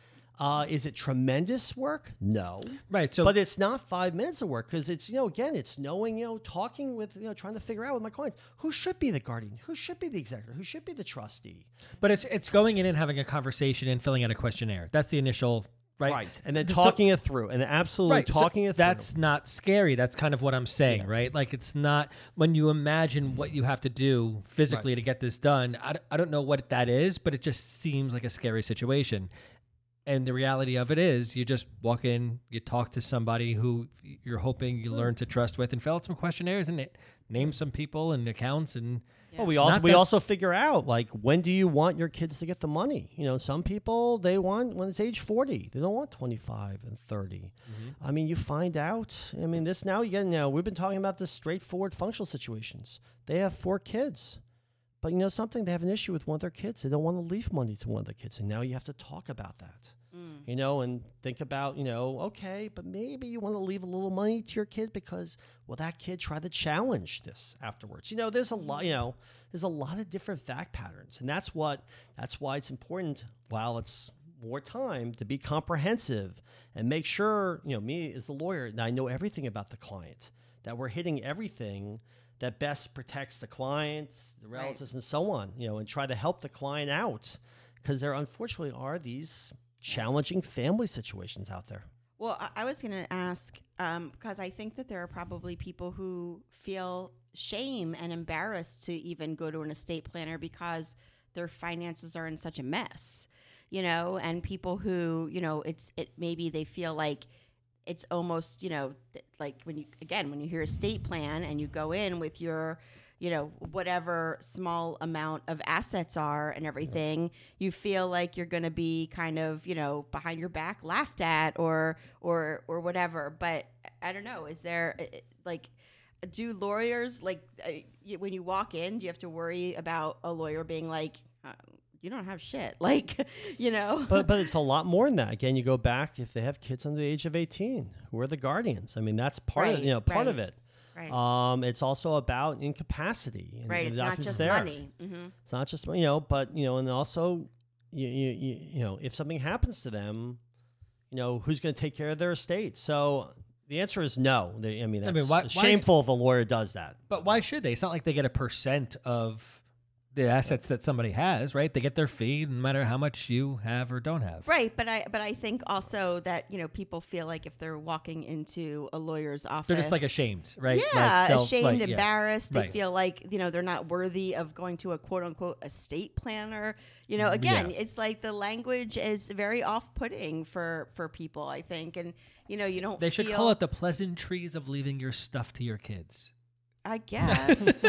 Uh, is it tremendous work? No. Right. So, but it's not five minutes of work because it's, you know, again, it's knowing, you know, talking with, you know, trying to figure out with my clients who should be the guardian, who should be the executor, who should be the trustee. But it's it's going in and having a conversation and filling out a questionnaire. That's the initial, right? Right. And then talking so, it through and absolutely right. talking so it through. That's not scary. That's kind of what I'm saying, yeah. right? Like it's not, when you imagine what you have to do physically right. to get this done, I, I don't know what that is, but it just seems like a scary situation. And the reality of it is you just walk in, you talk to somebody who you're hoping you learn to trust with and fill out some questionnaires and it, name some people and accounts. And well, we also we also figure out, like, when do you want your kids to get the money? You know, some people, they want when it's age forty. They don't want twenty-five and thirty. Mm-hmm. I mean, you find out. I mean, this now, again, now we've been talking about this straightforward functional situations. They have four kids. But, you know something, they have an issue with one of their kids. They don't want to leave money to one of their kids. And now you have to talk about that, mm. you know, and think about, you know, okay, but maybe you want to leave a little money to your kid because, will that kid try to challenge this afterwards? You know, there's a lot, you know, there's a lot of different fact patterns. And that's what, that's why it's important, while it's more time, to be comprehensive and make sure, you know, me as a lawyer, and I know everything about the client, that we're hitting everything that best protects the client, the relatives, right. and so on, you know, and try to help the client out because there unfortunately are these challenging family situations out there. Well, I, I was going to ask, um, because I think that there are probably people who feel shame and embarrassed to even go to an estate planner because their finances are in such a mess, you know, and people who, you know, it's, it maybe they feel like it's almost, you know, th- like when you, again, when you hear estate plan and you go in with your, you know, whatever small amount of assets are and everything, you feel like you're going to be kind of, you know, behind your back laughed at or, or, or whatever. But I don't know, is there like, do lawyers, like uh, when you walk in, do you have to worry about a lawyer being like, uh, you don't have shit, like, you know. But but it's a lot more than that. Again, you go back, if they have kids under the age of eighteen, who are the guardians? I mean, that's part right, of, you know, part right, of it. Right. Um, it's also about incapacity. And, right. and It's not just there. money. Mm-hmm. It's not just, you know, but, you know, and also, you, you, you, you know, if something happens to them, you know, who's going to take care of their estate? So the answer is no. They, I mean, that's I mean, why, shameful why, if a lawyer does that. But why should they? It's not like they get a percent of the assets that somebody has, right? They get their fee no matter how much you have or don't have. Right, but I but I think also that, you know, people feel like if they're walking into a lawyer's office, They're just like ashamed, right? Yeah, Like self- ashamed, like, yeah. embarrassed. They Right. feel like, you know, they're not worthy of going to a quote unquote estate planner. You know, again, Yeah. it's like the language is very off-putting for for people, I think, and you know, you don't. They should feel, call it the pleasantries of leaving your stuff to your kids. I guess. That's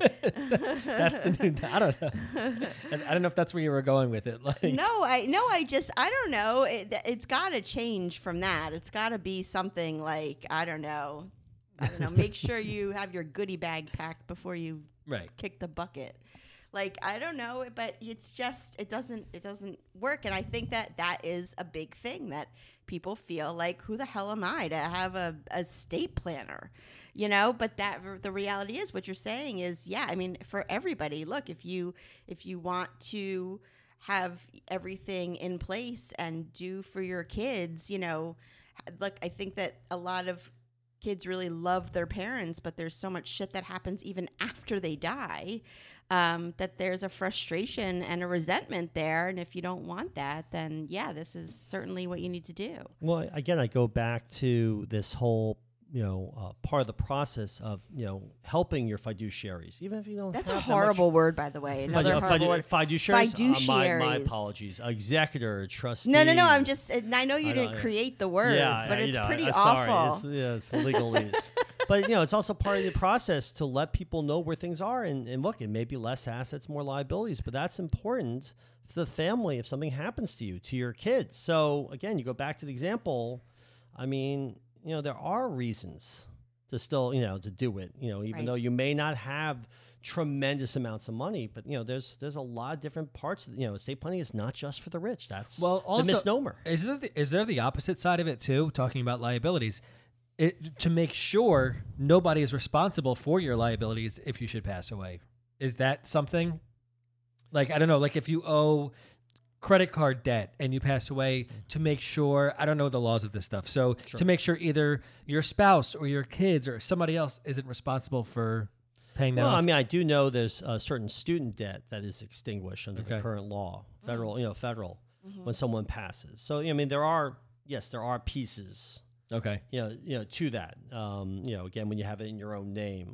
the new. I don't know. And I don't know if that's where you were going with it. Like, No, I no, I just I don't know. It, it's got to change from that. It's got to be something like I don't know. I don't know. Make sure you have your goodie bag packed before you right. kick the bucket. Like I don't know, but it's just it doesn't it doesn't work, and I think that that is a big thing that people feel like, who the hell am I to have a, a estate planner, you know? But that the reality is, what you're saying is, yeah. I mean, for everybody, look, if you if you want to have everything in place and do for your kids, you know, look, I think that a lot of kids really love their parents, but there's so much shit that happens even after they die, um, that there's a frustration and a resentment there. And if you don't want that, then yeah, this is certainly what you need to do. Well, again, I go back to this whole, you know, uh, part of the process of, you know, helping your fiduciaries, even if you don't. That's have a that much- horrible word, by the way. Another Fidu- horrible fidu- word. Fiduciaries? Uh, my, my Fiduciaries. apologies. Executor, trustee. No, no, no. I'm just. And I know you I know, didn't yeah. create the word, Yeah, but I- it's you know, pretty I'm awful. Sorry. It's, yeah, it's the legalese. But, you know, it's also part of the process to let people know where things are. And, and look, it may be less assets, more liabilities, but that's important for the family if something happens to you, to your kids. So, again, you go back to the example. I mean, you know, there are reasons to still, you know, to do it, you know, even Right. though you may not have tremendous amounts of money, but, you know, there's there's a lot of different parts of, you know, estate planning is not just for the rich. That's Well, also, the misnomer. Is there the, is there the opposite side of it too? Talking about liabilities, it, to make sure nobody is responsible for your liabilities if you should pass away. Is that something? Like I don't know. Like if you owe credit card debt and you pass away, to make sure, I don't know the laws of this stuff. So to make sure either your spouse or your kids or somebody else isn't responsible for paying that Well, off. I mean, I do know there's a certain student debt that is extinguished under the Okay. current law, federal, you know, federal, Mm-hmm. when someone passes. So, I mean, there are, yes, there are pieces, okay. you know, you know, to that. Um, you know, again, when you have it in your own name.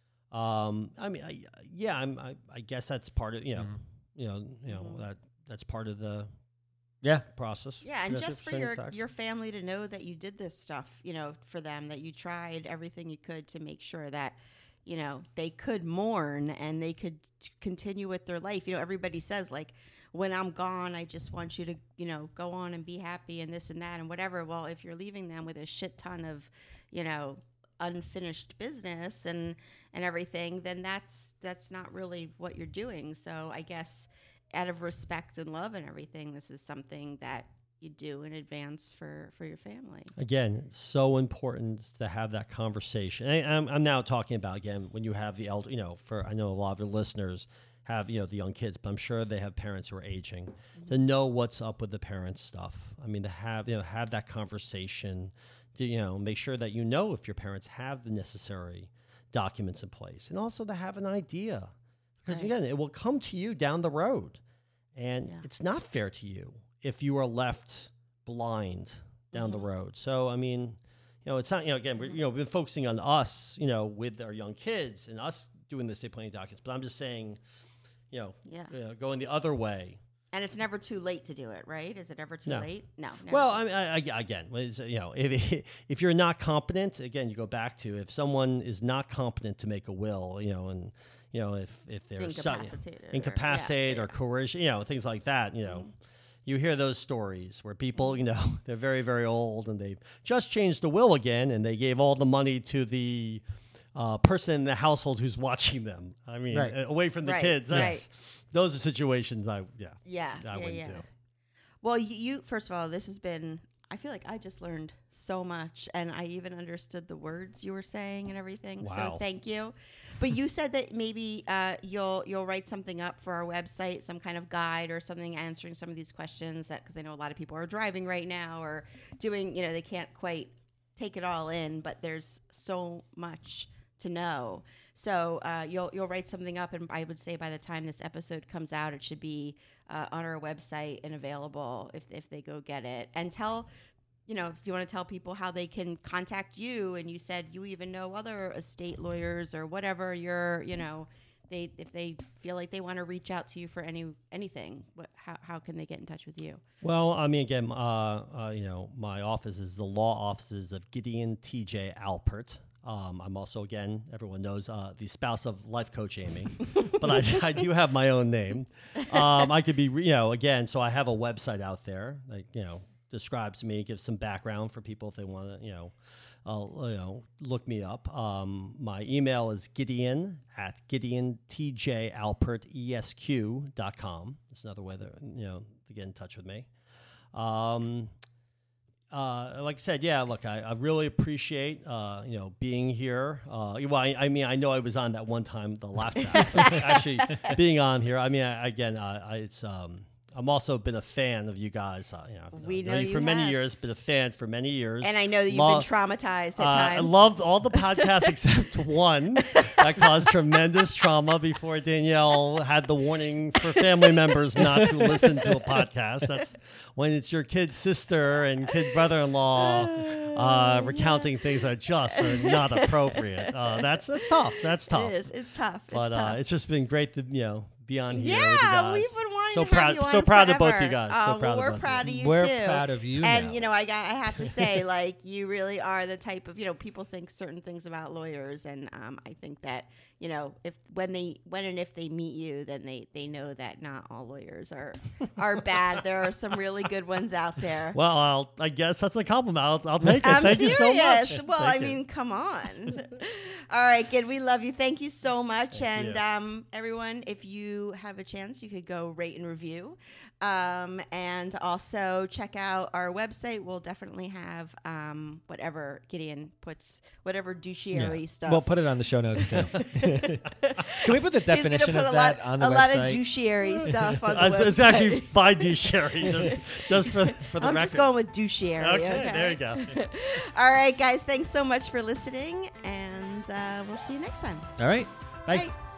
Um, I mean, I, yeah, I'm, I, I guess that's part of, you know, you know, you know that that's part of the Yeah. process. Yeah, and Yes, just for certain your facts. your family to know that you did this stuff, you know, for them, that you tried everything you could to make sure that, you know, they could mourn and they could t- continue with their life. You know, everybody says like, when I'm gone, I just want you to, you know, go on and be happy and this and that and whatever. Well, if you're leaving them with a shit ton of, you know, unfinished business and and everything, then that's that's not really what you're doing. So I guess out of respect and love and everything, this is something that you do in advance for, for your family. Again, it's so important to have that conversation. And I'm, I'm now talking about, again, when you have the elder, you know, for, I know a lot of your listeners have, you know, the young kids, but I'm sure they have parents who are aging, mm-hmm. to know what's up with the parents' stuff. I mean, to have, you know, have that conversation, to, you know, make sure that you know if your parents have the necessary documents in place, and also to have an idea. Because, Right. again, it will come to you down the road, and Yeah. it's not fair to you if you are left blind down Mm-hmm. the road. So, I mean, you know, it's not, you know, again, we're, you know, we've been focusing on us, you know, with our young kids and us doing the estate planning documents, but I'm just saying, you know, Yeah. you know, going the other way. And it's never too late to do it, right? Is it ever too No. late? No. Never. Well, I mean, I, I, again, it's, you know, if if you're not competent, again, you go back to if someone is not competent to make a will, you know, and you know, if if they're so- Incapacitated or- incapacitated yeah, or yeah. coercion, you know, things like that, you know. Mm-hmm. You hear those stories where people, you know, they're very, very old and they've just changed the will again, and they gave all the money to the uh, person in the household who's watching them. I mean, Right. uh, away from the Right, kids. That's, right. Those are situations I, yeah, Yeah. I yeah, wouldn't yeah. do. Well, you, you, first of all, this has been, I feel like I just learned so much, and I even understood the words you were saying and everything. Wow. So thank you. But you said that maybe uh, you'll you'll write something up for our website, some kind of guide or something answering some of these questions, that because I know a lot of people are driving right now or doing, you know, they can't quite take it all in, but there's so much to know. So uh, you'll you'll write something up, and I would say by the time this episode comes out, it should be uh, on our website and available if if they go get it. And tell, you know, if you want to tell people how they can contact you, and you said you even know other estate lawyers or whatever you're, you know, they if they feel like they want to reach out to you for any anything, what, how how can they get in touch with you? Well, I mean, again, uh, uh, you know, my office is the law offices of Gideon T J Alpert. Um, I'm also, again, everyone knows, uh, the spouse of life coach Amy, but I, I do have my own name. Um, I could be, you know, again, so I have a website out there, like, you know, describes me, gives some background for people if they want to, you know, uh, you know, look me up. Um, my email is Gideon at Gideon T J Alpert E S Q dot com. That's another way that, you know, to get in touch with me. Um, Uh, like I said, yeah, look, I, I really appreciate, uh, you know, being here. Uh, well, I, I mean, I know I was on that one time, the laugh track, but actually being on here. I mean, I, again, uh, I, it's, um, I'm also been a fan of you guys. Uh, you know, I've We known know you you for many have. years, been a fan for many years. And I know that you've Lo- been traumatized at uh, times. I loved all the podcasts except one that caused tremendous trauma before Danielle had the warning for family members not to listen to a podcast. That's when it's your kid sister and kid brother-in-law uh, recounting things that just are not appropriate. Uh, that's that's tough. That's tough. It is. It's tough. It's But tough. uh, it's just been great to, you know, be on here yeah, with you guys. we've been wanting so to proud, have you on so proud of both forever. you guys. Uh, so proud well, of we're both proud of of you. you We're too. proud of you And now. you know, I got, I have to say, like, you really are the type of, you know, people think certain things about lawyers, and um, I think that, you know, if when they when and if they meet you, then they they know that not all lawyers are are bad. There are some really good ones out there. Well, I'll, I guess that's a compliment. I'll, I'll take it. I'm Thank serious. you so much. Well, Thank I you. mean, come on. All right, kid, we love you. Thank you so much. Thank and you. um, everyone, if you have a chance, you could go rate and review. Um, and also check out our website. We'll definitely have um, whatever Gideon puts, whatever douchieri stuff. We'll put it on the show notes too. Can we put the He's gonna definition put of a that lot, on the a website? lot of douchieri stuff on the Uh, it's, website. it's actually by D. Sherry, just, just for, for the I'm record. just going with douchieri. okay, Okay, there you go. All right, guys. Thanks so much for listening, and uh, we'll see you next time. All right. Bye. Bye.